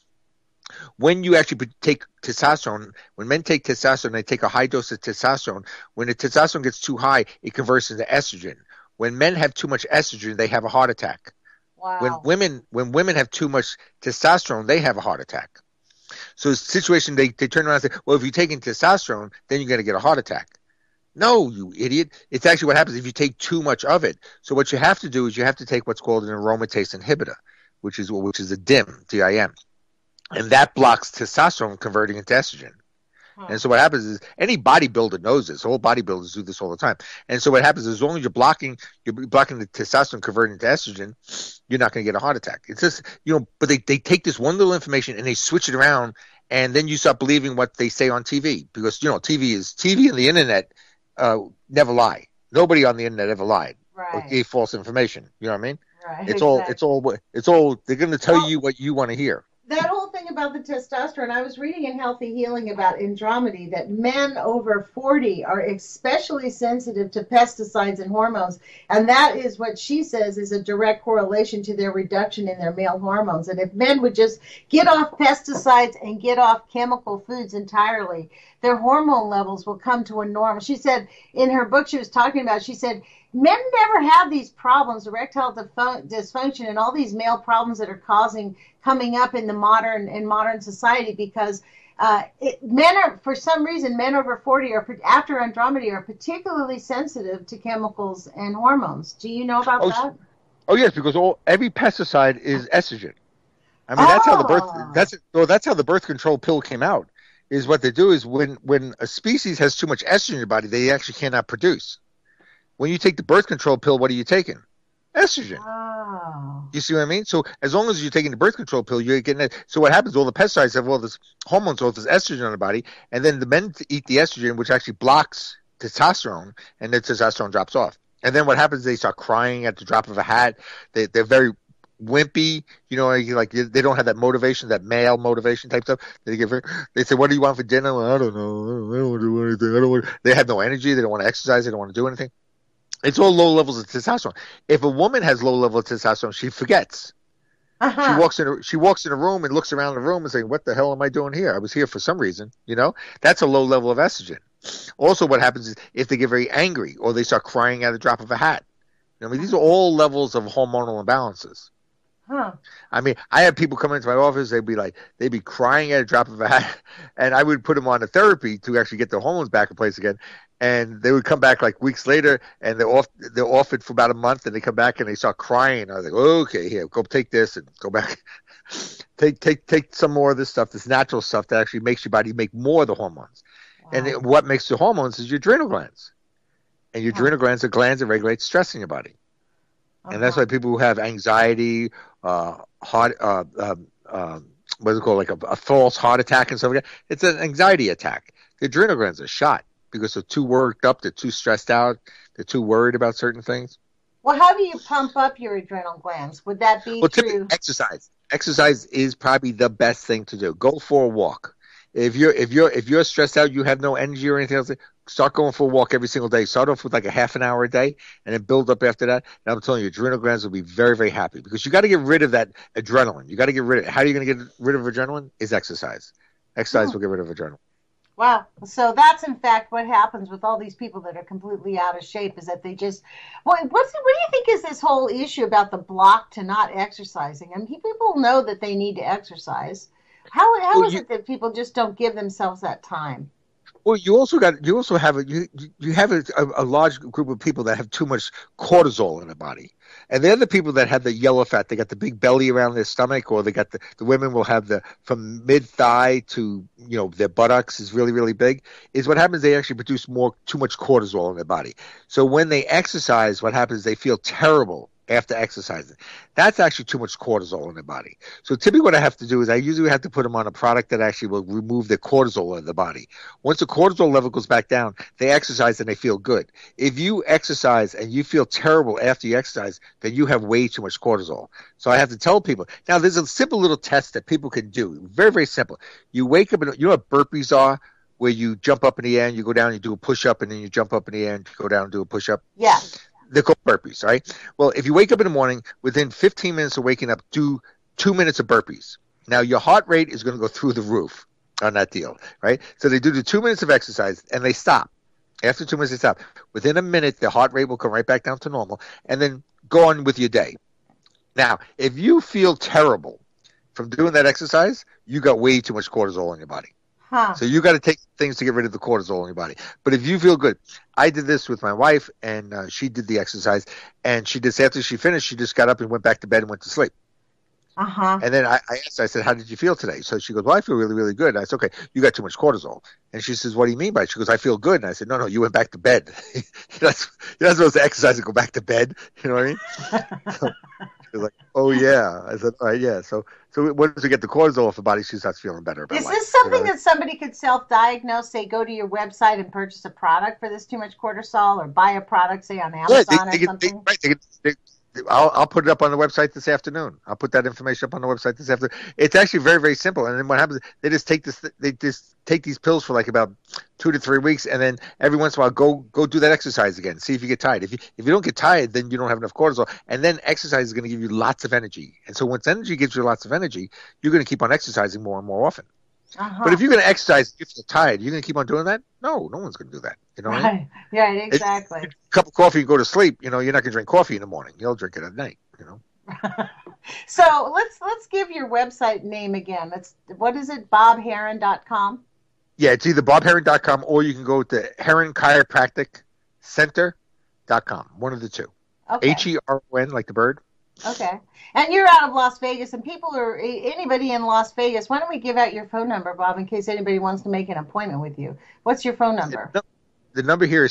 when you actually take testosterone, when men take testosterone, they take a high dose of testosterone. When the testosterone gets too high, it converts into estrogen. When men have too much estrogen, they have a heart attack. Wow. When women have too much testosterone, they have a heart attack. So the situation, they turn around and say, well, if you're taking testosterone, then you're going to get a heart attack. No, you idiot. It's actually what happens if you take too much of it. So what you have to do is you have to take what's called an aromatase inhibitor, which is a DIM, D-I-M. And that blocks testosterone converting into estrogen. Huh. And so what happens is any bodybuilder knows this. All bodybuilders do this all the time. And so what happens is as long as you're blocking the testosterone converting into estrogen, you're not going to get a heart attack. It's just, but they take this one little information and they switch it around, and then you start believing what they say on TV because, TV and the internet never lie. Nobody on the internet ever lied or gave false information. You know what I mean? Right. It's all. They're going to tell you what you want to hear. That whole thing about the testosterone, I was reading in Healthy Healing about Andromedy that men over 40 are especially sensitive to pesticides and hormones, and that is what she says is a direct correlation to their reduction in their male hormones. And if men would just get off pesticides and get off chemical foods entirely, their hormone levels will come to a normal. She said in her book she was talking about, she said, men never have these problems, erectile dysfunction, and all these male problems that are coming up in the modern society because men are, for some reason, men over 40 or after Andromedy are particularly sensitive to chemicals and hormones. Do you know about that? Oh yes, because every pesticide is estrogen. I mean, that's how the birth control pill came out. Is what they do is when a species has too much estrogen in your body, they actually cannot produce. When you take the birth control pill, what are you taking? Estrogen. Oh. You see what I mean? So as long as you're taking the birth control pill, you're getting it. So what happens? All the pesticides have all this hormones, all this estrogen in the body, and then the men eat the estrogen, which actually blocks testosterone, and the testosterone drops off. And then what happens? They start crying at the drop of a hat. They're very wimpy, like they don't have that motivation, that male motivation type stuff. They say, "What do you want for dinner?" Well, I don't know. I don't want to do anything. They have no energy. They don't want to exercise. They don't want to do anything. It's all low levels of testosterone. If a woman has low level of testosterone, she forgets. Uh-huh. She walks in a room and looks around the room and saying, "What the hell am I doing here? I was here for some reason." That's a low level of estrogen. Also, what happens is if they get very angry or they start crying at the drop of a hat. I mean, these are all levels of hormonal imbalances. Huh. I mean, I have people come into my office. They'd be crying at a drop of a hat, and I would put them on a therapy to actually get their hormones back in place again. And they would come back like weeks later, and they're off it for about a month, and they come back and they start crying. I was like, okay, here, go take this and go back, take some more of this stuff, this natural stuff that actually makes your body make more of the hormones. Wow. And what makes the hormones is your adrenal glands, and your adrenal glands are glands that regulate stress in your body. And that's why people who have anxiety, heart, what's it called, like a false heart attack and stuff like that, it's an anxiety attack. The adrenal glands are shot because they're too worked up, they're too stressed out, they're too worried about certain things. Well, how do you pump up your adrenal glands? Would that be through exercise? Exercise is probably the best thing to do. Go for a walk. If you're stressed out, you have no energy or anything else, start going for a walk every single day. Start off with like a half an hour a day and then build up after that. And I'm telling you, adrenal glands will be very, very happy because you got to get rid of that adrenaline. You got to get rid of it. How are you going to get rid of adrenaline? Is exercise. Exercise will get rid of adrenaline. Wow. So that's in fact what happens with all these people that are completely out of shape is that they just, what do you think is this whole issue about the block to not exercising? I mean, people know that they need to exercise. How is it that people just don't give themselves that time? Well, you also have a large group of people that have too much cortisol in their body, and they're the people that have the yellow fat. They got the big belly around their stomach, or they got the women will have from mid thigh to their buttocks is really, really big. Is what happens? They actually produce too much cortisol in their body. So when they exercise, what happens? They feel terrible after exercising. That's actually too much cortisol in their body. So typically what I have to do is I usually have to put them on a product that actually will remove the cortisol in the body. Once the cortisol level goes back down, they exercise and they feel good. If you exercise and you feel terrible after you exercise, then you have way too much cortisol. So I have to tell people. Now there's a simple little test that people can do. Very, very simple. You wake up and you know what burpees are? Where you jump up in the air and you go down and you do a push-up and then you jump up in the air and you go down and do a push-up? Yeah. They're called burpees, right? Well, if you wake up in the morning, within 15 minutes of waking up, do 2 minutes of burpees. Now, your heart rate is going to go through the roof on that deal, right? So they do the 2 minutes of exercise, and they stop. After 2 minutes, they stop. Within a minute, the heart rate will come right back down to normal, and then go on with your day. Now, if you feel terrible from doing that exercise, you got way too much cortisol in your body. So you got to take things to get rid of the cortisol in your body. But if you feel good, I did this with my wife, and she did the exercise, and she just after she finished, she just got up and went back to bed and went to sleep. And then I asked her, I said, "How did you feel today?" So she goes, "Well, I feel really, really good." And I said, "Okay, you got too much cortisol." And she says, "What do you mean by it?" She goes, "I feel good." And I said, "No, you went back to bed. You're not supposed to exercise and go back to bed." You know what I mean? So she was like, "Oh yeah." I said, "All right, yeah." So once we get the cortisol off the body, she starts feeling better about life. Is this something that somebody could self-diagnose? Say, go to your website and purchase a product for this too much cortisol, or buy a product, say on Amazon or something? I'll put it up on the website this afternoon. I'll put that information up on the website this afternoon. It's actually very, very simple. And then what happens? They just take these pills for like about 2 to 3 weeks, and then every once in a while go do that exercise again. See if you get tired. If you don't get tired, then you don't have enough cortisol. And then exercise is going to give you lots of energy. And so once energy gives you lots of energy, you're going to keep on exercising more and more often. But if you're going to exercise, if you're tired, you're going to keep on doing that? No one's going to do that. You know what I mean? Yeah, exactly. A cup of coffee, you go to sleep. You're not going to drink coffee in the morning. You'll drink it at night. So let's give your website name again. What is it? BobHeron.com? Yeah, it's either BobHeron.com or you can go to Heron Chiropractic Center.com. One of the two. Okay. HERON, like the bird. Okay. And you're out of Las Vegas, and anybody in Las Vegas, why don't we give out your phone number, Bob, in case anybody wants to make an appointment with you? What's your phone number? The number here is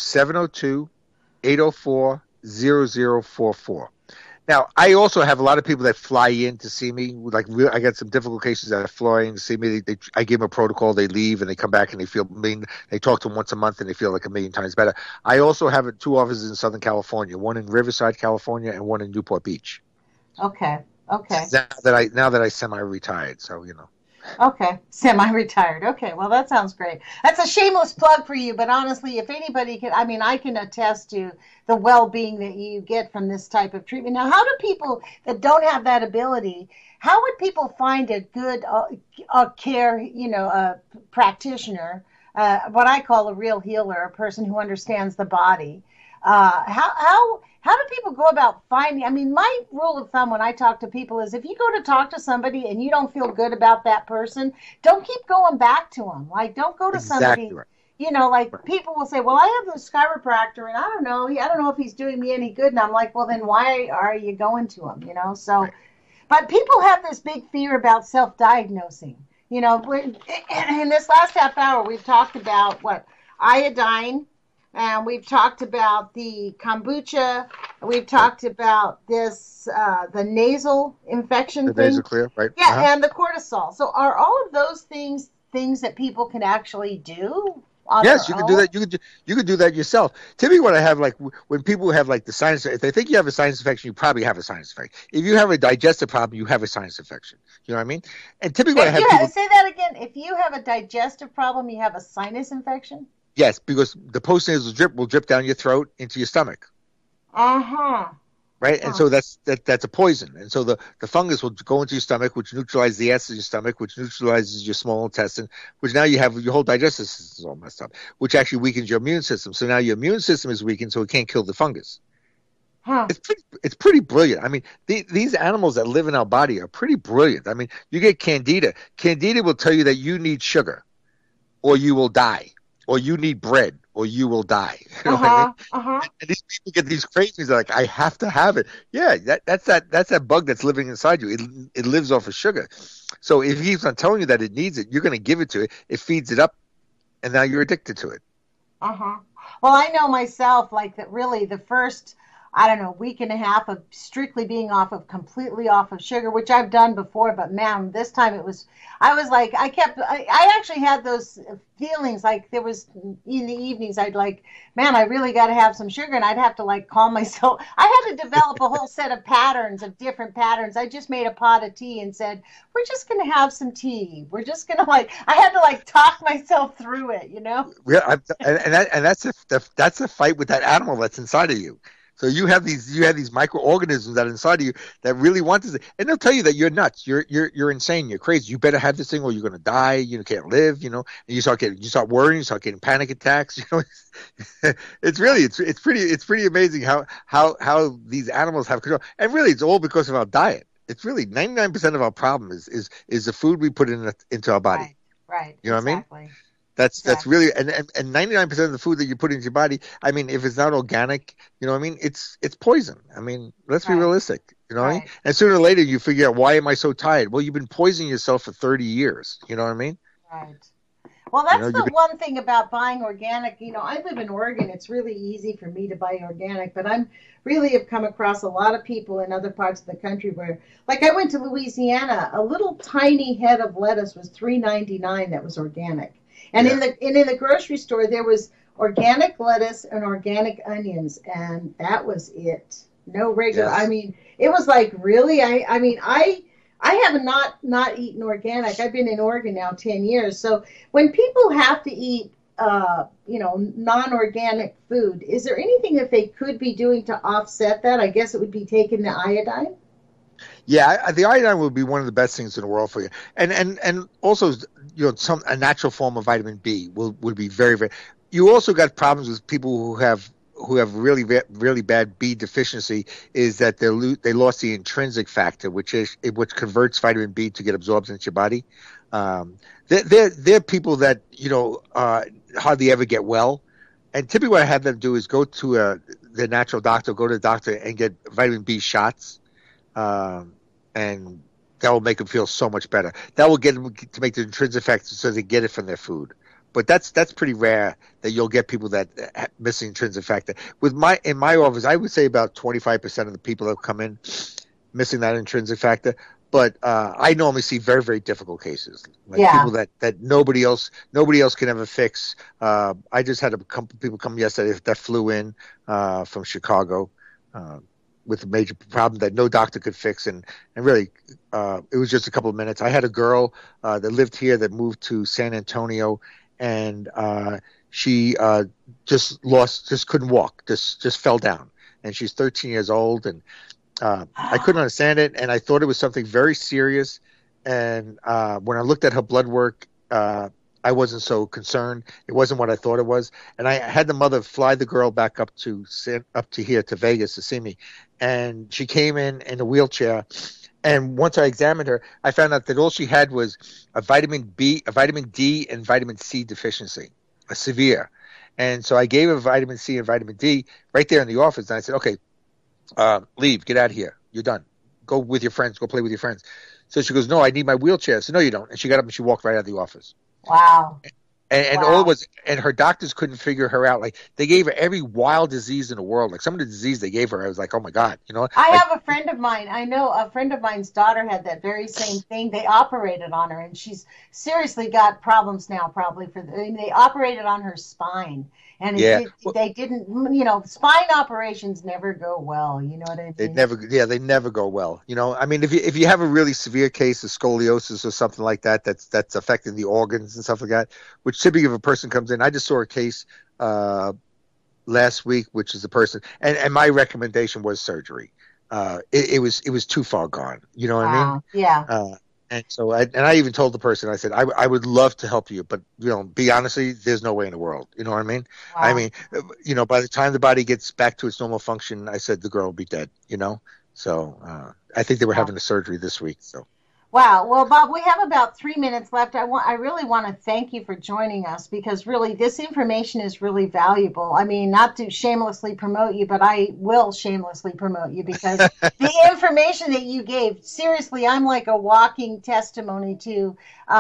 702-804-0044. Now, I also have a lot of people that fly in to see me. I got some difficult cases that fly in to see me. I give them a protocol. They leave, and they come back, and they feel mean. They talk to them once a month, and they feel like a million times better. I also have 2 offices in Southern California, one in Riverside, California, and one in Newport Beach. Okay. Now that I semi-retired, so. Okay, semi-retired. Okay, well, that sounds great. That's a shameless plug for you, but honestly, if anybody can, I mean, I can attest to the well-being that you get from this type of treatment. Now, how do people that don't have that ability, how would people find a good care, practitioner, what I call a real healer, a person who understands the body? How do people go about finding? I mean, my rule of thumb when I talk to people is if you go to talk to somebody and you don't feel good about that person, don't keep going back to them. Like, don't go to Exactly somebody. right. Like Right. people will say, "Well, I have this chiropractor, and I don't know if he's doing me any good." And I'm like, "Well, then why are you going to him?" So, Right. but people have this big fear about self-diagnosing. In this last half hour, we've talked about what iodine, and we've talked about the kombucha. We've Right. talked about this the nasal infection The days are thing. clear. Right. Yeah, Uh-huh. and the cortisol. So, are all of those things that people can actually do on Yes, their you can do own? that. You could do that yourself. Typically, what I have like when people have like the sinus, if they think you have a sinus infection, you probably have a sinus infection. If you have a digestive problem, you have a sinus infection. You know what I mean? And typically, what I If have you people, say that again, if you have a digestive problem, you have a sinus infection. yes, because the postnasal drip will drip down your throat into your stomach, Uh huh. right? And Huh. so that's a poison. And so the fungus will go into your stomach, which neutralizes the acid in your stomach, which neutralizes your small intestine, which now you have your whole digestive system is all messed up, which actually weakens your immune system. So now your immune system is weakened, so it can't kill the fungus. Huh. It's pretty brilliant. I mean, these animals that live in our body are pretty brilliant. I mean, you get Candida. Candida will tell you that you need sugar or you will die, or you need bread or you will die. You know Uh what I mean? huh. Uh huh. And these people get these crazies. They're like, I have to have it. Yeah, that's that bug that's living inside you. It lives off of sugar. So if he keeps on telling you that it needs it, you're going to give it to it. It feeds it up, and now you're addicted to it. Uh-huh. Well, I know myself, like that really the first, I don't know, week and a half of strictly being completely off of sugar, which I've done before, but man, this time I was like, I actually had those feelings like there was in the evenings, I'd like, man, I really got to have some sugar, and I'd have to like calm myself. I had to develop a whole set of patterns, of different patterns. I just made a pot of tea and said, we're just going to have some tea. We're just going to like, I had to like talk myself through it. Yeah, and that's a fight with that animal that's inside of you. So you have these microorganisms that are inside of you that really want this, and they'll tell you that you're nuts, you're insane, you're crazy, you better have this thing or you're going to die, you can't live, and you start worrying, you start getting panic attacks, it's pretty amazing how these animals have control, and really it's all because of our diet. It's really 99% of our problem is the food we put into our body. Right, right, You know what I mean? exactly, That's exactly. really and 99% of the food that you put into your body, I mean, if it's not organic, you know what I mean? It's poison. I mean, let's be Right, realistic. You know what I mean? right, And sooner or later you figure out, why am I so tired? Well, you've been poisoning yourself for 30 years. You know what I mean? right. Well, You that's know, you've the been one thing about buying organic. I live in Oregon. It's really easy for me to buy organic, but I'm really have come across a lot of people in other parts of the country where, like, I went to Louisiana, a little tiny head of lettuce was $3.99 that was organic, and yeah. in the grocery store there was organic lettuce and organic onions, and that was it. No regular. I Yes. mean, it was like really. I mean, I have not eaten organic. I've been in Oregon now 10 years, so when people have to eat non-organic food, is there anything that they could be doing to offset that? I guess it would be taking the iodine. Yeah, the iodine would be one of the best things in the world for you. And also, some a natural form of vitamin B would be very, very. You also got problems with people who have really bad B deficiency, is that they lost the intrinsic factor, which converts vitamin B to get absorbed into your body. They're people that hardly ever get well, and typically what I have them do is go to their natural doctor, go to the doctor and get vitamin B shots, and that will make them feel so much better. That will get them to make the intrinsic factor so they get it from their food. But that's pretty rare that you'll get people that missing intrinsic factor. In my office, I would say about 25% of the people that come in missing that intrinsic factor. But I normally see very, very difficult cases, like Yeah. people that nobody else can ever fix. I just had a couple people come yesterday that flew in from Chicago. with a major problem that no doctor could fix, and really, it was just a couple of minutes. I had a girl that lived here that moved to San Antonio, and she just couldn't walk, just fell down, and she's 13 years old, and I couldn't understand it, and I thought it was something very serious. And when I looked at her blood work, I wasn't so concerned. It wasn't what I thought it was. And I had the mother fly the girl back up to here to Vegas to see me. And she came in a wheelchair. And once I examined her, I found out that all she had was a vitamin D, and vitamin C deficiency, a severe. And so I gave her vitamin C and vitamin D right there in the office. And I said, okay, leave, get out of here. You're done. Go with your friends. Go play with your friends. So she goes, no, I need my wheelchair. I said, no, you don't. And she got up and she walked right out of the office. Wow. And wow. all it was, and her doctors couldn't figure her out. Like, they gave her every wild disease in the world. Like, some of the disease they gave her, I was like, oh my God, you know. I like, have a friend of mine. I know a friend of mine's daughter had that very same thing. They operated on her, and she's seriously got problems now. Probably they operated on her spine, and they didn't. You know, spine operations never go well. You know what I mean? They never go well. You know, I mean, if you have a really severe case of scoliosis or something like that, that's affecting the organs and stuff like that, which typically if a person comes in, I just saw a case last week, which is a person, and my recommendation was surgery. It was too far gone. You know what I mean? Yeah. And so I even told the person, I said, I would love to help you, but, you know, be honestly, there's no way in the world. You know what I mean? Wow. I mean, you know, by the time the body gets back to its normal function, I said the girl will be dead, you know? So I think they were having a surgery this week. So. Wow. Well, Bob, we have about 3 minutes left. I really want to thank you for joining us, because really this information is really valuable. I mean, not to shamelessly promote you, but I will shamelessly promote you, because the information that you gave, seriously, I'm like a walking testimony to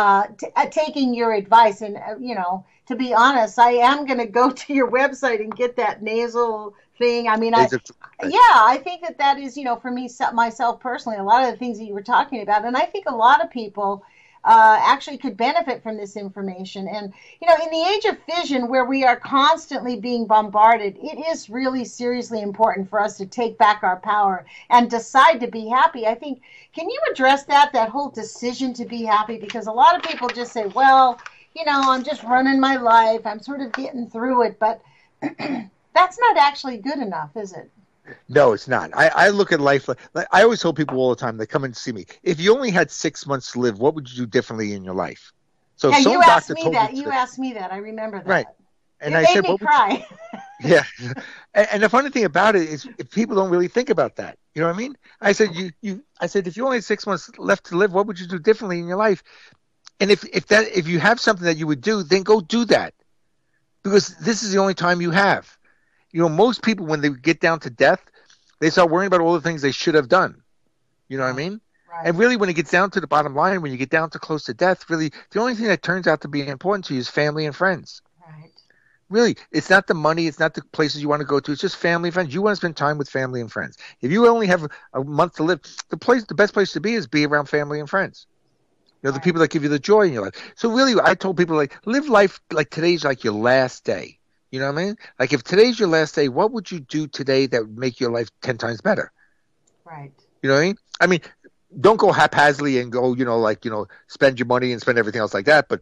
taking your advice. And, you know, to be honest, I am going to go to your website and get that nasal thing. I mean, I think that is, you know, for me, myself personally, a lot of the things that you were talking about, and I think a lot of people actually could benefit from this information. And, you know, in the age of fission, where we are constantly being bombarded, it is really seriously important for us to take back our power and decide to be happy. I think, can you address that whole decision to be happy? Because a lot of people just say, well, you know, I'm just running my life, I'm sort of getting through it, but that's not actually good enough, is it? No, it's not. I look at life like I always tell people all the time. They come in to see me. If you only had 6 months to live, what would you do differently in your life? So yeah, some doctor told me you asked me that. I remember that. Right. And it I said, made me cry. Yeah. And the funny thing about it is, if people don't really think about that. You know what I mean? I said, I said, if you only had 6 months left to live, what would you do differently in your life? And if you have something that you would do, then go do that, because this is the only time you have. You know, most people, when they get down to death, they start worrying about all the things they should have done. You know what I mean? Right. And really, when it gets down to the bottom line, when you get down to close to death, really, the only thing that turns out to be important to you is family and friends. Right. Really, it's not the money, it's not the places you want to go to, it's just family and friends. You want to spend time with family and friends. If you only have a month to live, the best place to be is be around family and friends. You know, the people that give you the joy in your life. So really, I told people, like, live life like today's like your last day. You know what I mean? Like, if today's your last day, what would you do today that would make your life 10 times better? Right. You know what I mean? I mean, don't go haphazardly and go, you know, like, you know, spend your money and spend everything else like that. But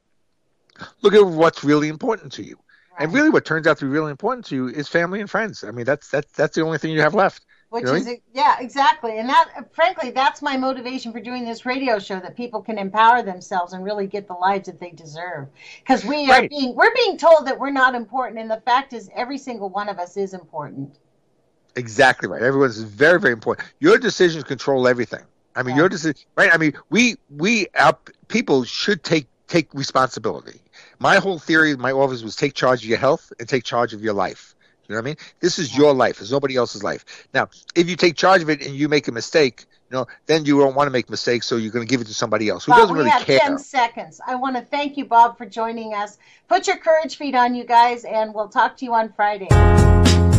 look at what's really important to you. Right. And really what turns out to be really important to you is family and friends. I mean, that's the only thing you have left. Which is, yeah, exactly. And that, frankly, that's my motivation for doing this radio show, that people can empower themselves and really get the lives that they deserve. Because we're being told that we're not important. And the fact is, every single one of us is important. Exactly right. Everyone's very, very important. Your decisions control everything. I mean, your decision, right? I mean, our people should take responsibility. My whole theory in my office was take charge of your health and take charge of your life. You know what I mean? This is your life. It's nobody else's life. Now, if you take charge of it and you make a mistake, you know, then you don't want to make mistakes, so you're going to give it to somebody else who doesn't really care. We have 10 seconds. I want to thank you, Bob, for joining us. Put your courage feet on, you guys, and we'll talk to you on Friday.